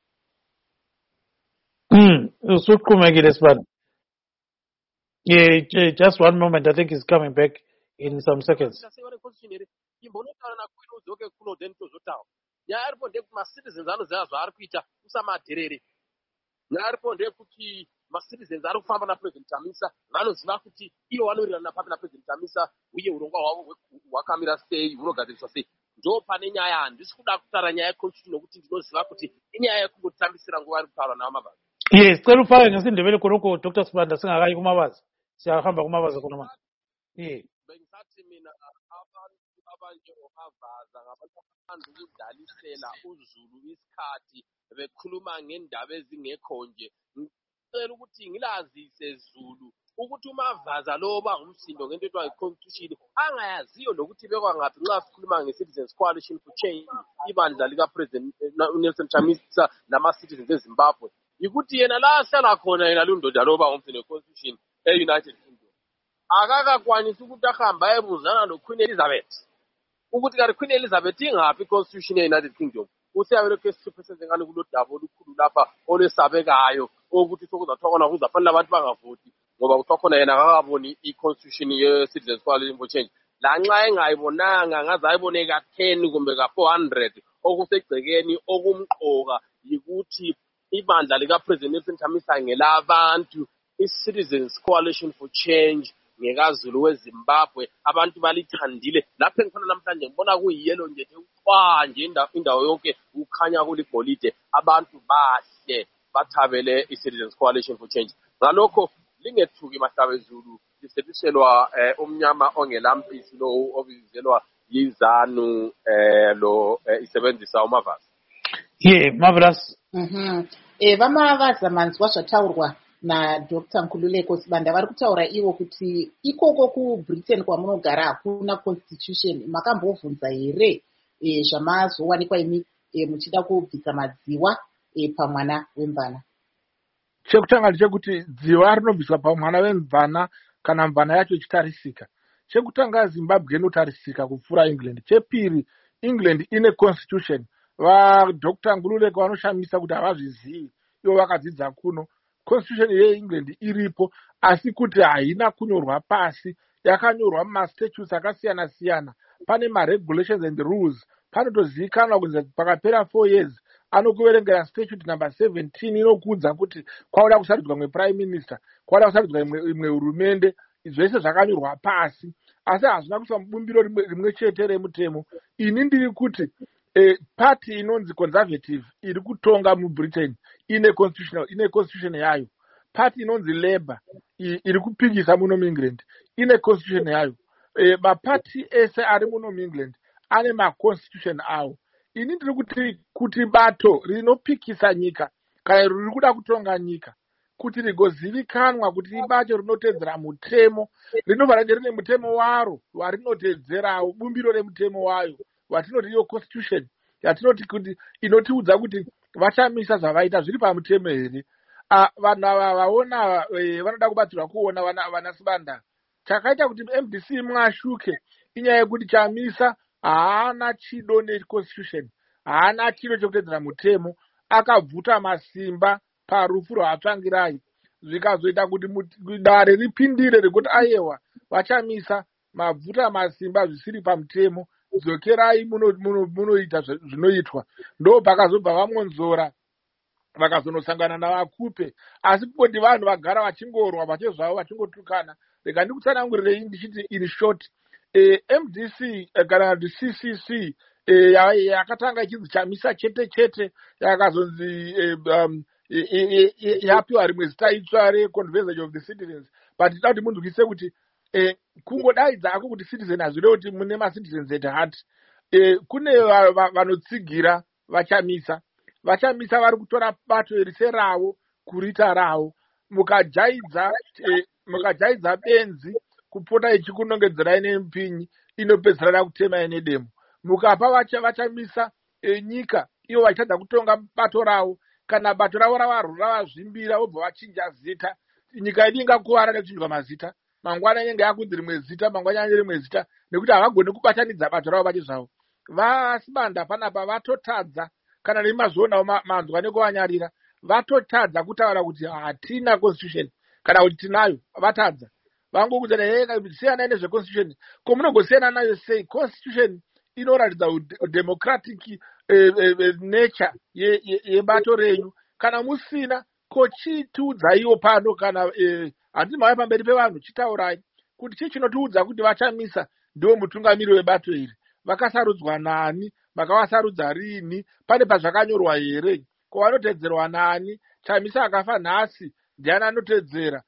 yeah, just one moment, I think he's coming back in some seconds. Ma-citizens anoziva zvaari kuita usamadherere. Nyaya iripo ndeyekuti ma-citizens ari kufamba naPresident Chamisa vanoziva kuti ivo vanowirirana napapi naPresident Chamisa uye urongwa hwavo hwakamira sei, hunogadziriswa sei. Ndo pane nyaya. Handisi kuda kutaura nyaya yeconstitution nokuti ndinoziva kuti inyaya yekungotambisira nguva ari kutaura navamavhaza. Yes, sicela ufake ngesindebele khonokho Dr. Sibanda singakayi kumavaza. Siyahamba kumavaza khona manje. Bengisathi mina abantu abanjengomavaza ngabantu ukudlalisela uZulu isikhathi bekhuluma ngendaba ezingekho nje. Ngicela ukuthi ngilazise Zulu ukuthi umavaza lo bangumsindo ngento ethiwa iconstitution angayaziyo nokuthi bekwa ngaphi nxa sikhuluma nge-Citizens Coalition for Change, ibandla likaPresident Nelson Chamisa nama-citizens eZimbabwe, yikuthi yena la ahlala khona yena lundoda lo bangumsindo constitution e-United Kingdom akakakwanisi ukuthi ahambe ayebuzana noQueen Elizabeth ukuthi kanti Queen Elizabeth ingaphi iconstitution ye-United Kingdom. Usiyabelokhu esiphesenze ngani kulodaba olukhulu lapha olwesabekayo ukuthi sokuzathiwa khona kuzafanele abantu bangavoti ngoba kuthiwa khona yena akakaboni i-constitution ye-Citizens Coalition for Change. Lanxa engayibonanga ngaze ayibone ka-10 kumbe ka-400 okusegcekeni okumqoka yikuthi ibandla likaPresident Nelson Chamisa ngelabantu, i-Citizens Coalition for Change ngekaZulu weZimbabwe, abantu balithandile. Lapho engifana namhlanje ngibona kuyiyelo nje nje indawo yonke ukhanya kuligolide, abantu bahle bathabele i-Citizens Coalition for Change. Ngalokho lingethuki mahlabezulu lisethiselwa umnyama ongelampisi lo obizelwa yizanu lo isebenzisa umavaza. Yeah, marvelous. Vamavaza manzwa zvataurwa naDr. Nkululeko Sibanda vari kutaura ivo kuti ikoko kuBritain kwamunogara hakuna constitution. Makambobvunza here zvamazowanikwa imi muchida kubvisa madziwa pamwana wemvana? Chekutanga ndechekuti dziwa rinobviswa pamwana wemvana kana mvana yacho ichitarisika. Chekutanga Zimbabwe inotarisika kupfuura England. Chepiri, England ine constitution. VaDr. Nkululeko vanoshamisa kuti havazvizivi, ivo vakadzidza kuno. Constitution yeEngland iripo, asi kuti haina kunyorwa pasi, yakanyorwa mumastatutes akasiyana siyana. Pane ma-regulations and rules. Panotozivikanwa kunzi pakapera 4 years anokuverengera statute number 17 inokuudza kuti kwauda kusaridzwa prime minister, kwauda kusaridzwa imwe hurumende. Zvese zvakanyorwa pasi, asi hazvina kuiswa mubumbiro rimwe chete remutemo. Ini ndiri kuti party inonzi conservative iri kutonga muBritain ine constitution yayo. Party inonzi Labour iri kupingisa muno muEngland ine constitution yayo. Mapati ese ari muno muEngland ane maconstitution awo. Ini ndiri kuti bato rinopikisa nyika kana riri kuda kutonga nyika kuti rigozivikanwa kuti ibato rinotedzera mutemo, rinobva rine mutemo waro warinotedzerawo, bumbiro remutemo wayo watinoti iyo constitution yatinoti kuti inotiudza kuti vachamisa zvavaita zviri pamutemo here. Vanhu ava vaona vanoda kubatsirwa kuona vana Sibanda. Chakaita kuti MDC mwashuke inyaya yekuti Chamisa haana chido neconstitution, haana chido chekutedzera mutemo, akabvuta masimba parufu rwaatsvangirai zvikazoita kuti dare ripindire rekuti aiwa vachamisa mabvuta masimba zvisiri pamutemo, dzokerai munoita zvinoitwa. Ndo pakazobva vamonzora vakazonosangana navakupe. Asi kuti vanhu vagara vachingorwa vachezvavo vachingotukana. Reka ndikutsanangurirei ndichiti in short, MDC kana kuti CCC yakatanga ichinzi chamisa chete chete, yakazonzi yapiwa rimwe zita itsva reconversation of the citizens. But tinoda kuti munzwise kuti kungodaidza ako kuti citizen hazvire kuti mune macitizens at heart. Kune vanotsigira vachamisa vari kutora bato rise ravo kurita ravo. Mukajaidza benzi kupota ichikunongedzerai nemupinyi inopedzerana kutemai nedemo. Mukapa vachamisa nyika ivo vachitadza kutonga bato ravo. Kana bato ravo ravazvimbira vobva vachinja zita, nyika yedu ingakuvara nekuchinjwa mazita. Mangwana inenge yakunzi rimwe zita, mangwana rimwe zita, nekuti havagoni kubatanidza bato ravo vachi zvavo. Vasibanda panapa vatotadza, kana nemazvonawo manzwa nekuvanyarira, vatotadza kutaura kuti hatina constitution, kana kuti tinayo, vatadza. Vangokudzana siyanai nezveconstitution, ko munongosiyana nayo sei? Constitution inoratidza democratic nature yebato renyu. Kana musina, ko chitiudzaiwo pano, kana handiti mauya pamberi pevanhu chitaurai kuti chii chinotiudza kuti vachamisa ndiwo mutungamiri webato iri. Vakasarudzwa nani? Vakavasarudza rini? Pane pazvakanyorwa here? Ko vanotedzerwa nani? Chamisa akafa nhasi, ndiani anotedzera?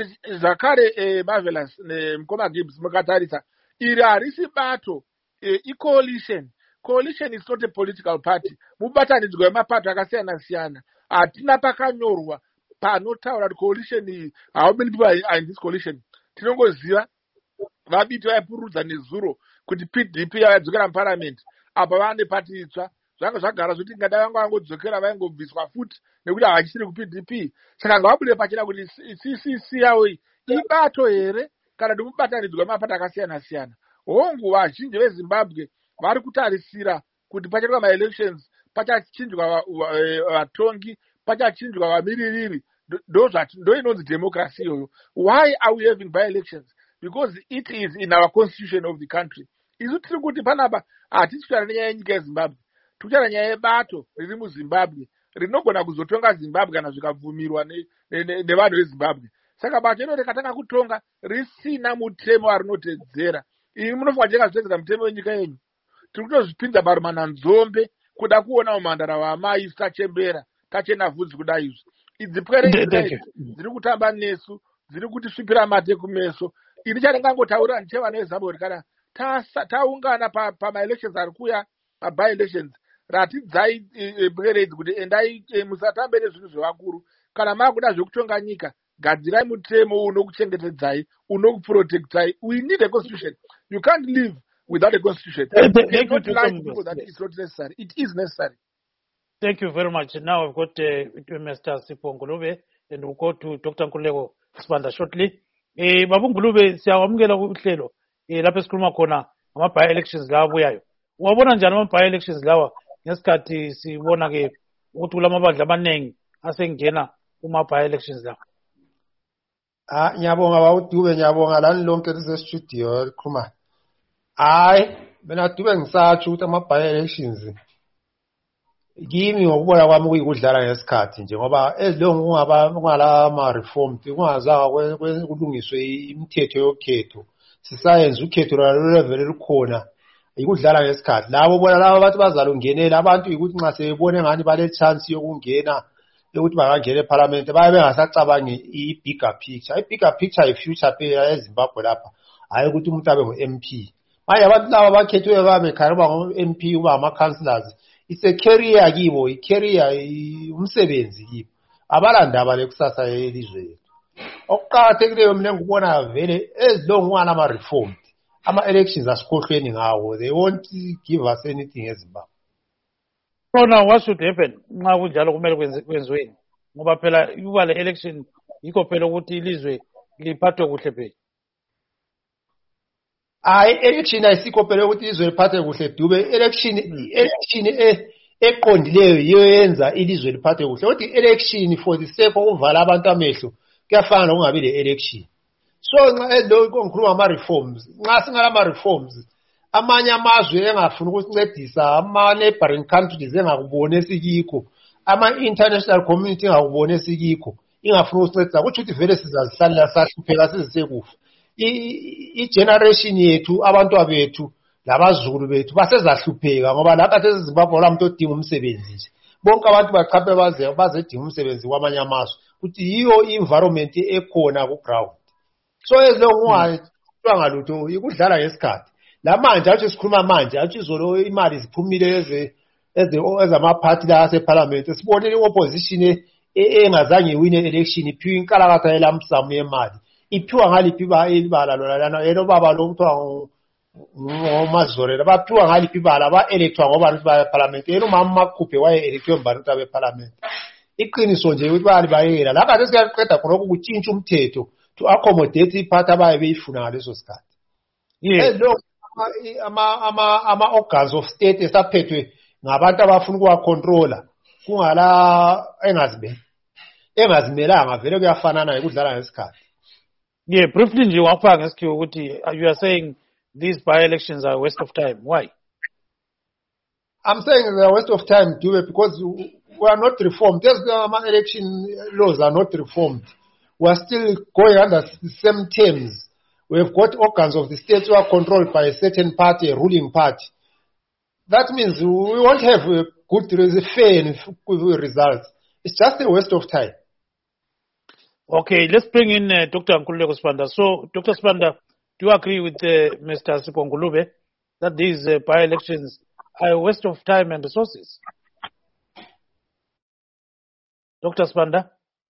Zvakare Marvelous neMukoma Gibbs, mukatarisa iri harisi bato, coalition. Coalition is not a political party. Mubatanidzwa wemapato akasiyana siyana. Hatina pakanyorwa panotaura kuti coalition iyi, how many people are in this coalition? Tinongoziva vabiti vaipururudza nezuro kuti PDP yadzokera muparliament, apa vane pati itsva. Zvanga zvagara zvoti ngada vanga vangodzokera vaingobviswa futi nekuti havachisiri kuPDP. Saka ngavabude pachena kuti CCC yavo ibato here kana kuti mubatanidzwa wemapato akasiyana siyana. Hongu vazhinji veZimbabwe vari kutarisira kuti pachaitwa maelections, pachachinjwa vatongi, pachachinjwa vamiririri. Ndo inonzi democracy iyoyo. Why are we having by-elections? Because it is in our constitution of the country. Isu tiri kuti panapa hatisi kutaura nenyaya yenyika yeZimbabwe, tikutaura nyaya yebato riri muZimbabwe rinogona kuzotonga Zimbabwe kana zvikabvumirwa nevanhu veZimbabwe. Saka bato ino rikatanga kutonga risina mutemo warinotedzera. Imi munofunga chakazotedzera mutemo wenyika yenyu? Tiri kutozvipinza barumana nzombe kuda kuona umhandara wamai tachembera tachena vhudzi kudai izvi. Idzi pwere dziri kutamba nesu, dziri kutisvipira mate kumeso. Ini chandingangotaura ndichevana veZimbabwe kana taungana pamaelections ari kuuya, maby-elections, ratidzai pwere idzi kuti endai musatambe nezvinhu zvevakuru. Kana makuda zvekutonga nyika, gadzirai mutemo unokuchengetedzai, unokuprotectai. We need a constitution. You can't live without a constitution. Not lie to people that it's not necessary. It is necessary. Thank you very much. Now I've got Mr. Sipho Ngulube, and we'll go to Dr. Nkululeko Sibanda shortly. Babu Ngulube, siyawamukela uhlelo lapho esikhuluma khona ngama-by-elections lawa abuyayo. Wabona njani ama-by-elections lawa ngesikhathi sibona ke ukuthi kulamabandla amaningi asengena kuma-by-elections lawa? Ngiyabonga bawuDube, ngiyabonga lani lonke lisestudio likhuluma. Hayi, mina Dube ngisatsho ukuthi ama-by-elections kimi ngokubona kwami kuyikudlala ngesikhathi nje, ngoba ezilongo kungala ma-reform kungazanga kulungiswe imithetho yokhetho, sisayenza ukhetho lwalevel elikhona, yikudlala ngesikhathi. Labo bona labo abantu bazalungenela abantu ukuthi nxa sebebone ngani bale chance yokungena ukuthi bangangena eParliament babe bengasacabangi i-bigger picture. I-bigger picture i-future phela eZimbabwe lapha, hayi ukuthi umuntu abe ngu-MP. Manje abantu laba bakhethwe babekhala ngo-MP uba ama-councillors, it's a career kibo, i-career umsebenzi kibo, abalandaba lekusasa yelizwe lethu. Okuqakathekileyo mina ngikubona vele ezilongo kungana ama-reforms, ama-elections asikhohlweni ngawo, they won't give us anything eZimbabwe. So now what should happen nxa kunjalo kumele kwenziweni? Ngoba phela ukuba le election yikho phela ukuthi ilizwe liphathwe kuhle phela. Hayi, election ayisikho phela ukuthi izwe liphathe kuhle Dube. Election eqondileyo yenza ilizwe liphathe kuhle. Ukuthi election for the sake of uvala abantu amehlo kuyafana nokungabi le-election. So nxa ngikhuluma ama-reforms, nxa singala ma-reforms, amanye amazwe engafuni ukusincedisa, ama-neighboring countries engakubone sikikho, ama-international community engakubone sikikho, ingafuni ukusincedisa, kutsho ukuthi vele sizazihlalela sahlupheka sizisekufa. I-generation yethu, abantwana bethu, labazukulu bethu basezahlupheka ngoba la khathesi eZimbabwe olamuntu odinga umsebenzi nje. Bonke abantu bachaphe bazedinga umsebenzi kwamanye amazwe. Ukuthi yiyo i-environment ekhona ku-ground. So ezilonga lutho ikudlala ngesikhathi. La manje athi sikhuluma manje athi izolo imali ziphumile ezamaphathi la aseparliament. Sibone i-opposition engazange iwine election iphiwe inkalakatha yelamsamu yemali. Iphiwa ngaliphi ibala lona yena baba lo kuthiwa ngomazorela baphiwa ngaliphi ibala ba-electwa ngoba parliament yena umama makhuphe waye-electwe mbantu abe-parliament. Iqiniso nje ukuthi bayayibekela la kade siyaqeda khonokho kutshintsha umthetho to accommodate iphathi abaye beyifuna ngaleso sikhathi. Ama-organs of state esaphethwe ngabantu abafuna ukuwacontrola kungala engazimelanga vele kuyafanana ukudlala ngesikhathi. Yeah, briefly nje wafaka ngesikhiwo ukuthi you are saying these by-elections are a waste of time. Why? I'm saying they are a waste of time, because we are not reformed. These election laws are not reformed. We are still going under the same terms. We have got organs of the state who are controlled by a certain party, a ruling party. That means we won't have a good, fair and results. It's just a waste of time. Okay, let's bring in Dr. Nkululeko Sibanda. So, Dr. Sibanda, do you agree with Mr. Sipho Ngulube that these by-elections are a waste of time and resources? Dr. Sibanda?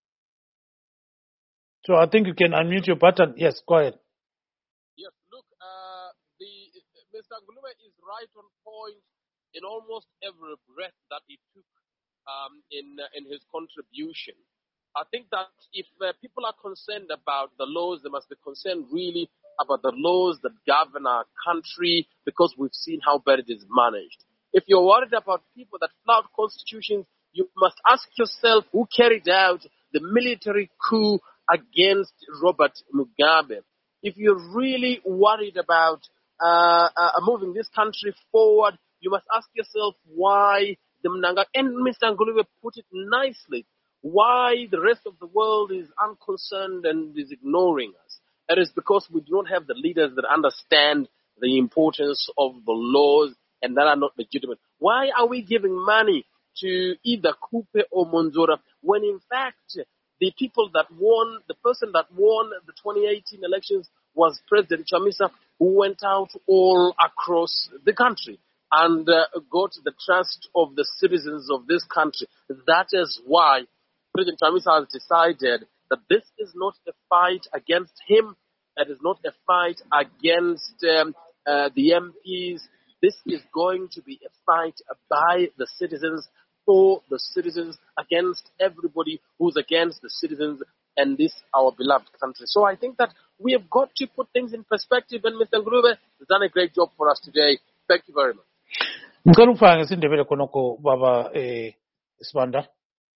So I think you can unmute your button. Yes, go ahead. Yes, look, Mr. Ngulube is right on point in almost every breath that he took in his contribution. I think that if people are concerned about the laws, they must be concerned really about the laws that govern our country, because we've seen how bad it is managed. If you're worried about people that flout constitutions, you must ask yourself who carried out the military coup against Robert Mugabe. If you're really worried about moving this country forward, you must ask yourself why the Mnanga, and Mr. Ngulube put it nicely, why the rest of the world is unconcerned and is ignoring us. It is because we do not have the leaders that understand the importance of the laws and that are not legitimate. Why are we giving money to either Kupe or Monzora when in fact the people that won, the person that won the 2018 elections was President Chamisa, who went out all across the country and got the trust of the citizens of this country? That is why President Chamisa has decided that this is not a fight against him. It is not a fight against the MPs. This is going to be a fight by the citizens, for the citizens, against everybody who's against the citizens and this, our beloved country. So I think that we have got to put things in perspective, and Mr. Ngulube has done a great job for us today. Thank you very much. Baba Sibanda.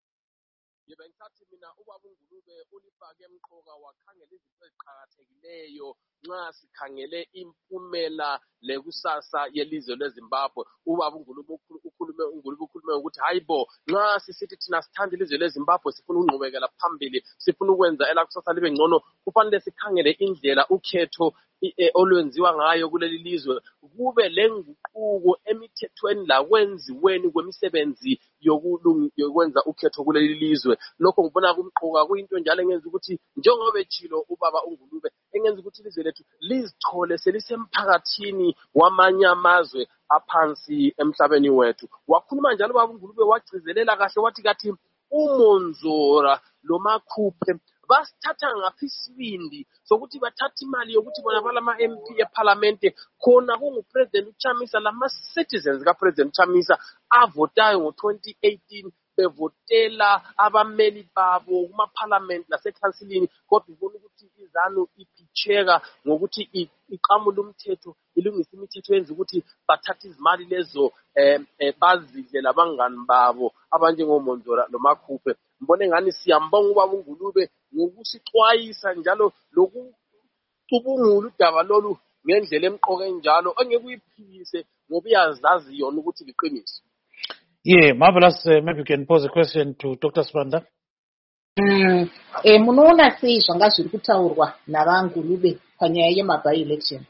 Nxa sikhangele impumela lekusasa yelizwe leZimbabwe, ubaba uNgulube ukhulume ukuthi hayibo, nxa sisithi thina sithanda ilizwe leZimbabwe, sifuna ungqubekela phambili, sifuna ukwenza elakusasa libe ngcono, kufanele sikhangele indlela ukhetho olwenziwa ngayo kuleli lizwe, kube lenguquko emithethweni lakwenziweni kwemisebenzi yokwenza ukhetho kuleli lizwe. Lokho ngibona kumqoka, kuyinto njalo engenza ukuthi njengoba etshilo ubaba uNgulube, engenza ukuthi ilizwe lethu lizithole selisemphakathini wamanye amazwe aphansi emhlabeni wethu. Wakhuluma njalo ubaba uNgulube, wagcizelela kahle wathi kathi uMonzora lo Makhuphe basithatha ngaphi isibindi sokuthi bathatha imali yokuthi bona balama-MP eParliament khona kunguPresident uChamisa, lama-citizens kaPresident Chamisa avotayo ngo-2018 bevotela abameli babo kuma-parliament nasekhansilini, kodwa ubona ukuthi izanu iphitheka ngokuthi iqamule umthetho ilungise imithetho yenza ukuthi bathathe izimali lezo bazidle labangani babo abanjengoMonzora noMakhuphe. Mbone ngani siyambonga ubaba uNgulube ngokusixwayisa njalo lokucubungula udaba lolu ngendlela emqoka enjalo angeke uyiphikise ngoba iyazazi yona ukuthi liqiniso. Yeah, marvelous. Maybe you can pose a question to Dr. Sibanda. Munoona sei zvanga zviri kutaurwa navaNgulube panyaya yema-by-election?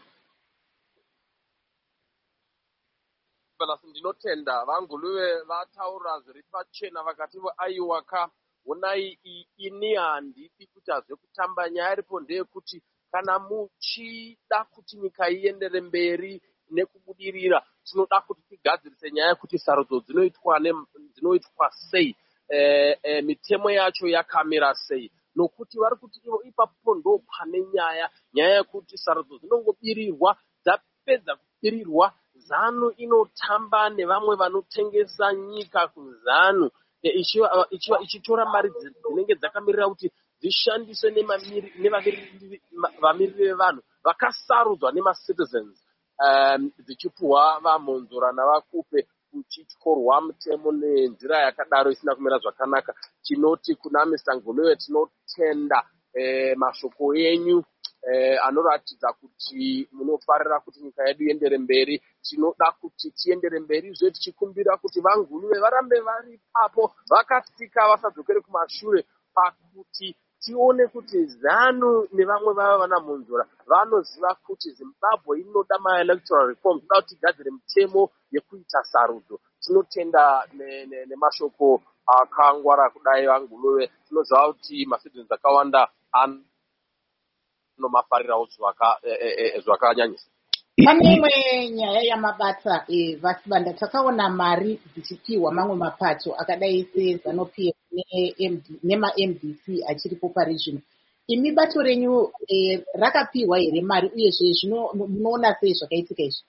Ndinotenda vaNgulube vataura zviri pachena vakati aiwaka honai ini handidi kuti hazve kutamba. Nyaya iripo ndeyekuti kana muchida kuti nyika iendere mberi nekubudirira tinoda kuti tigadzirise nyaya yekuti sarudzo dzinoitwa sei, mitemo yacho yakamira sei, nokuti vari kuti ivo ipapo ndo pane nyaya yekuti sarudzo dzinongobirirwa, dzapedza kubirirwa ZANU inotamba nevamwe vanotengesa nyika kuZANU ichitora mari dzinenge dzakamirira kuti dzishandiswe nevamiriri vevanhu vakasarudzwa nemacitizens, dzichipuhwa vaMonzora navaKupe kuchityorwa mutemo nenzira yakadaro isina kumira zvakanaka. Tinoti kuna Mr. Ngulube tinotenda mashoko enyu anoratidza kuti munofarira kuti nyika yedu iendere mberi. Tinoda kuti tiendere mberi zve tichikumbira kuti vaNgulube varambe vari papo vakatsika vasadzokere kumashure pakuti tione kuti ZANU nevamwe vava vana Monzora vanoziva kuti Zimbabwe inoda ma-electoral reform, toda kuti igadzire mitemo yekuita sarudzo. Tinotenda nemashoko akangwara kudai vaNgulube. Tinoziva kuti ma-citizens akawanda anomafarirawo zvakanyanyisa. Pane imwe nyaya yamabasa vaSibanda, takaona mari dzichipiwa mamwe mapato akadai seZANU-PF nema-MDC achiripo parizvino. Imi bato renyu rakapiwa here mari uyezve munoona sei zvakaitika izvi?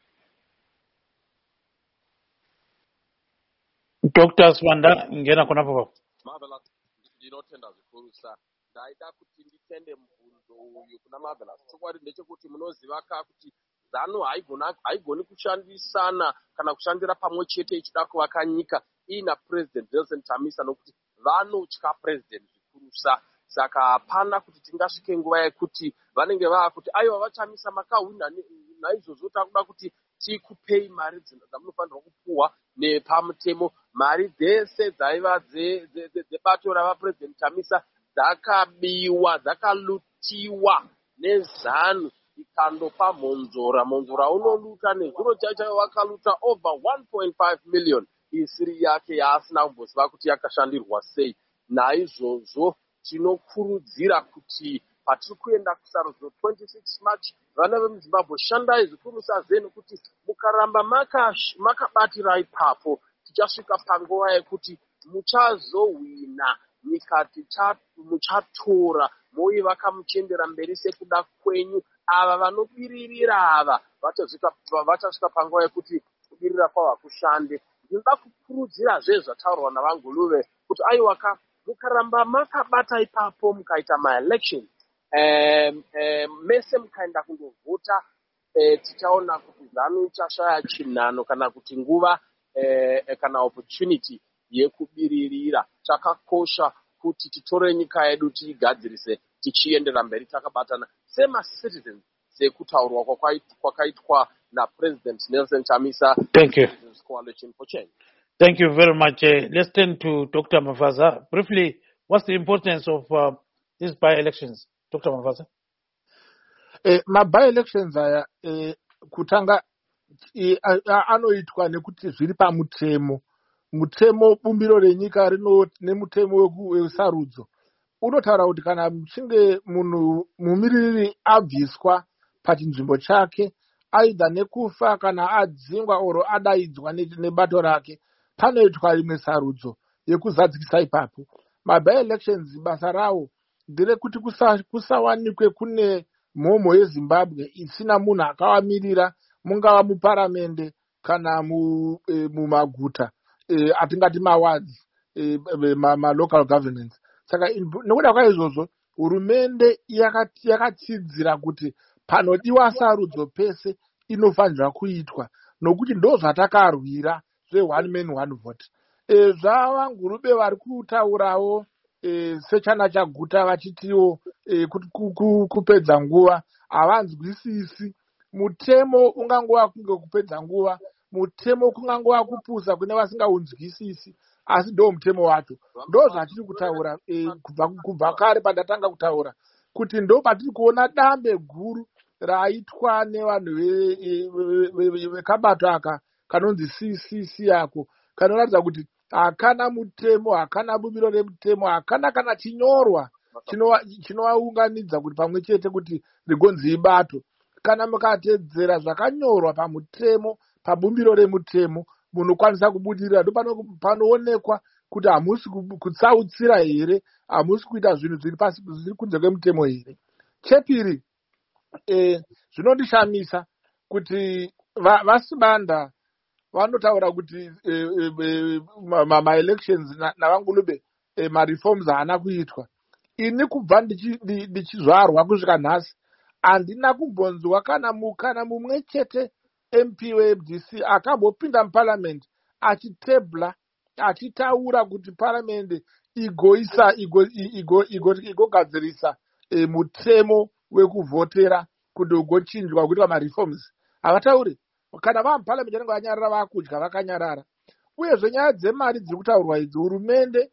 Dr. Sibanda ngena konapo. Marvelous, ndinotenda zvikuru sa. Ndaida kuti nditende mubvunzo uyu kuna Marvelous. Chokwadi ndechekuti munoziva kuti ZANU haigoni kushandisana kana kushandira pamwe chete ichida kuvaka nyika ina President Nelson Chamisa nokuti vanotya President zvikurusa. Saka hapana kuti tingasvike nguva yekuti vanenge kuti aiwa vaChamisa makahwina naizvozvo takuda kuti tikupei mari dzamunofanirwa kupuhwa nepamutemo. Mari dzese dzaiva dzebato ravaPresident Chamisa dzakabiwa, dzakalutiwa neZANU ikandopa Monzora. Monzora unoluta nezuro chaicho wakaluta over 1.5 million isiri yake yaasina kumboziva kuti yakashandirwa sei. Naizvozvo tinokurudzira kuti patiri kuenda kusarudzo 26 March vana vemuZimbabwe shandai zvikuru sazenu kuti mukaramba makabatira ipapo tichasvika panguva yekuti muchazohwina nyika, muchatora moivaka muchiendera mberi sekuda kwenyu. Ava vanobiririra ava vachasvika panguva yekuti kubirira kwavo hakushande. Ndinoda kukurudzira zvezvataurwa navaNgulube kuti aiwaka mukaramba makabata ipapo mukaita ma-election mese mukaenda kundovhota, tichaona kuti ZANU ichashaya chinhano kana kuti nguva kana opportunity yekubiririra. Chakakosha kuti titore nyika yedu tiigadzirise tichiendera mberi takabatana sema-citizens sekutaurwa kwakaitwa naPresident Nelson Chamisa. Thank you. Coalition for Change. Thank you very much. Let's turn to Dr. Mavaza. Briefly, what's the importance of these by-elections? Dr. Mavaza? Ma-by-elections aya kutanga anoitwa nekuti zviri pamutemo. Mutemo bumbiro renyika nemutemo wesarudzo unotaura kuti kana muchinge munhu mumiririri abviswa pachinzvimbo chake aidha nekufa kana adzingwa oro adaidzwa nebato rake, panoitwa imwe sarudzo yekuzadzikisa ipapo. Ma-by-elections basa rawo nderekuti kusawanikwe kune mhomho yeZimbabwe isina munhu akawamirira, mungava muparamende kana mumaguta atingati mawards, ma-local governance. Saka nekuda kwaizvozvo hurumende yakatsidzira kuti panodiwa sarudzo pese inofanirwa kuitwa, nokuti ndo zvatakarwira zve1 man 1 vote. Zvava Ngurube vari kutaurawo sechana chaguta vachitiwo kupedza nguva, havanzwisisi. Mutemo ungangova kunge kupedza nguva, mutemo kungangova kupusa kune vasingaunzwisisi, asi ndo mutemo wacho. Ndo zvatiri kutaura kubva kare pandatanga kutaura, kuti ndo patiri kuona dambe guru raitwa nevanhu vekabato aka kanonzi CCC ako, kanoratidza kuti hakana mutemo, hakana bumbiro remutemo, hakana kana chinyorwa chinovaunganidza kuti pamwe chete kuti rigonzi ibato. Kana mukatedzera zvakanyorwa pamutemo, pabumbiro remutemo, munokwanisa kubudirira. Ndo panoonekwa kuti hamusi kutsautsira here, hamusi kuita zvinhu zviri kunze kwemutemo here. Chepiri, zvinondishamisa kuti vaSibanda vanotaura kuti ma-elections naVaNgulube ma-reforms haana kuitwa. Ini kubva ndichizvarwa kusvika nhasi handina kumbonzwa kana mumwe chete MP weFDC akambopinda muparliament achitebla achitaura kuti parliament igogadzirisa mutemo wekuvhotera kuti ugochinjwa kuitwa ma-reforms. Havatauri. Kana vamuparliament vanenge vanyarara vakudya vakanyarara. Uyezve nyaya dzemari dziri kutaurwa idzi, hurumende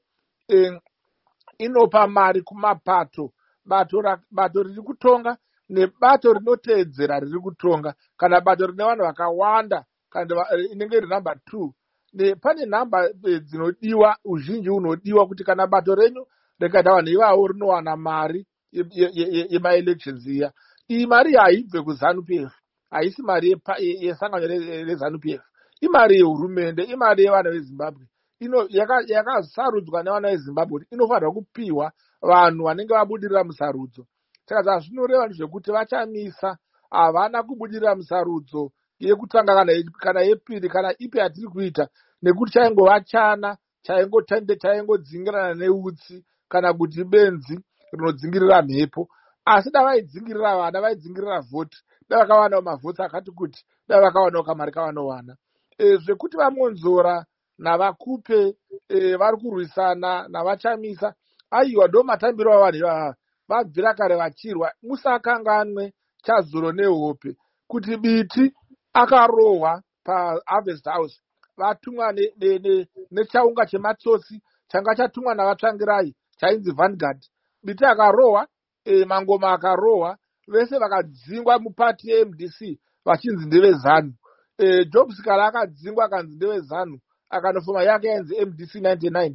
inopa mari kumapato, bato riri kutonga nebato rinoteedzera riri kutonga, kana bato rine vanhu vakawanda kana inenge iri number 2. Pane nhamba dzinodiwa, uzhinji unodiwa kuti kana bato renyu rikaita vanhu ivavo rinowana mari yema-elections iya. Iyi mari haibve kuZANU-PF, haisi mari yesangano reZANU-PF, imari yehurumende, imari yevana veZimbabwe. Yakasarudzwa nevana veZimbabwe kuti inofanirwa kupiwa vanhu vanenge vabudirira musarudzo. Saka zvinoreva ndezvekuti vachamisa, havana kubudirira musarudzo yekutanga kana yepiri kana ipi yatiri kuita, nekuti chaingova chana chaingodzingirana neutsi kana kuti benzi rinodzingirira mhepo. Asi davaidzingirira vana, vaidzingirira vhoti, davakawanawo mavhoti akati kuti, davakawanawo kamari kavanowana. Zvekuti vamonzora navakupe vari kurwisana navachamisa, aiwa ndo matambiro avanhu ivava. Vabvira kare vachirwa, musakanganwe Chazuro neHope kuti biti akarohwa paHarvest House, vatumwa nechaunga chematsotsi changa chatumwa navatsvangirai chainzi Vanguard. Biti akarohwa, mangoma akarohwa, vese vakadzingwa mupati yeMDC vachinzi ndeveZANU. Job Sikala akadzingwa akanzi ndeveZANU, akanofoma yake yainzi MDC 99.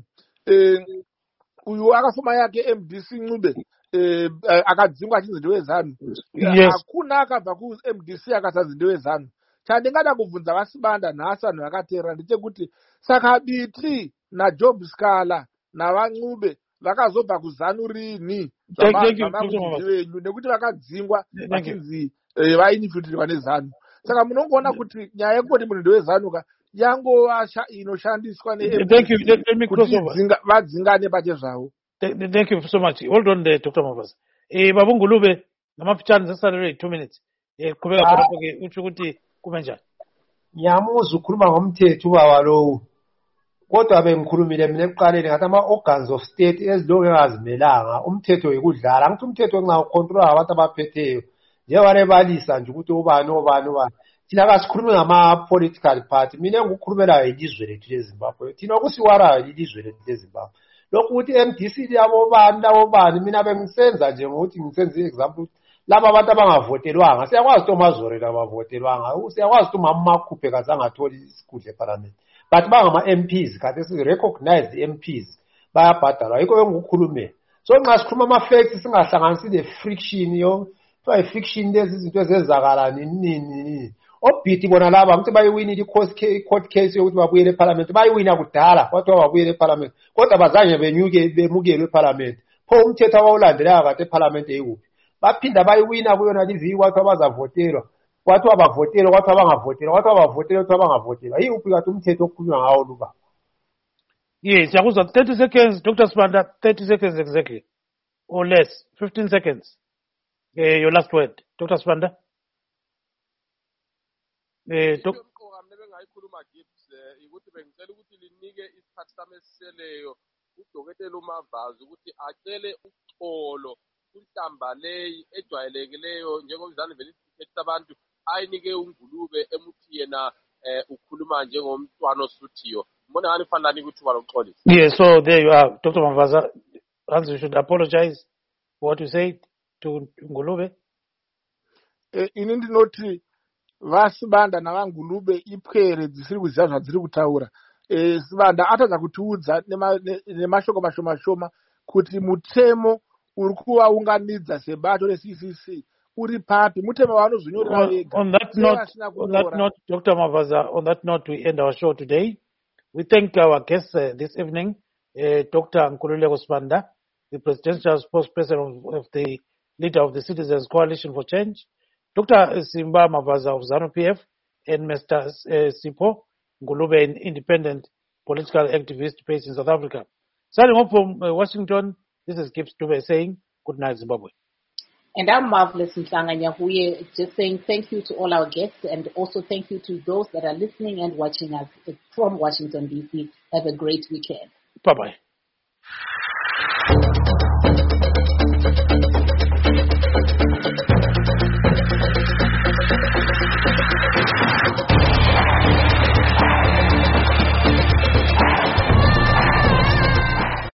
Uyu akafoma yake MDC Ncube, akadzingwa achinzi ndeweZANU. Hakuna akabva kuMDC akasanzi ndeweZANU. Chandingada kubvunza vaSibanda nhasi vanhu vakateerera ndechekuti saka biti naJob Sikala navaNcube vakazobva kuZANU rini venyu, nekuti vakadzingwa vachinzi vainifiltirwa neZANU. Saka munongoona kuti nyaya yekungoti munhu ndeweZANU yangova inoshandiswa kuti vadzingane pache zvavo. Thank you so much. Hold on there, Dr. Mavasa. Babu Ngulube, namapichani zasarire 2 minutes. Kubeka panopoke utsho kuti kumenjani. Nyamuza ukhuluma ngomthetho walowo. Kodwa bengikhulumile mina ekuqaleni ngathi ama-organs of state ezilokhu engazimelanga, umthetho wekudlala. Angithi umthetho nxa ucontrola abantu abaphetheyo. Njengobalisa nje ukuthi ubani. Thina kasikhulumi ngama-political party. Mina engikukhulumelayo ilizwe lethu leZimbabwe. Thina okusiwarayo ilizwe lethu leZimbabwe. Lokhu ukuthi MDC labo mina bengisenza nje ngokuthi ngisenze i-example laba abantu abangavotelwanga. Siyakwazi ukuthi oMazorela abavotelwanga, siyakwazi ukuthi uMakhuphe kazangatholi isikudla eParliament. But bangama-MPs kade si-recognized MPs bayabhadalwa, yikho engikukhulumela. So nxa sikhuluma ama-facts singahlanganisi le-friction kuthiwa i-fiction lezi izinto ezenzakala nini. Obhiti bona laba ngithi bayiwinile i-court case yokuthi babuyele eParliament, bayiwina kudala kwathiwa babuyele eParliament, kodwa bazange bemukelwe eParliament. Pho umthetho abawulandelayo kade eParliament eyikuphi? Baphinda bayiwina kuyona liviki kwathiwa bazavotelwa, kwathiwa bavotelwa, kwathiwa bangavotelwa, kwathiwa bavotelwa, kwathiwa bangavotelwa. Yikuphi kade umthetho okukhulunywa ngawo luba? Yes, yakuzwa 30 seconds, Dr. Sibanda, 30 seconds exactly, or less, 15 seconds. Your last word, Dr. Sibanda. Bengayikhuluma Gibbs ukuthi bengicela ukuthi linike isikhathi sami esiseleyo udokotela uMavazi ukuthi acele uxolo kunhlamba leyi ejwayelekileyo njengoba izane vele isikhethe abantu ayinike uNgulube emuthi yena ukhuluma njengomntwana osuthiyo. Mbona ngani fanele ukuthi baloxolisa. Yes, so there you are, Dr. Mavaza. Hans, you should apologize for what you said to Ngulube. Ini ndinoti vaSibanda navaNgulube ipwere dzisiri kuziva zvadziri kutaura. Sibanda atadza kutiudza nemashoko mashoma kuti mutemo uri kuvaunganidza sebato reCCC uri papi, mutemo wavanozvinyorera vega. On that note, Dr. Mavaza, on that note, we end our show today. We thank our guests this evening, Dr. Nkululeko Sibanda, the presidential spokesperson of the leader of the Citizens Coalition for Change, Dr. Simba Mavaza of ZANU-PF, and Mr. Sipho Ngulube, an independent political activist based in South Africa. Signing off from Washington, this is Gibbs Dube saying, good night, Zimbabwe. And I'm Marvelous Mhlanga Nyahuye, just saying thank you to all our guests and also thank you to those that are listening and watching us from Washington, D.C. Have a great weekend. Bye-bye.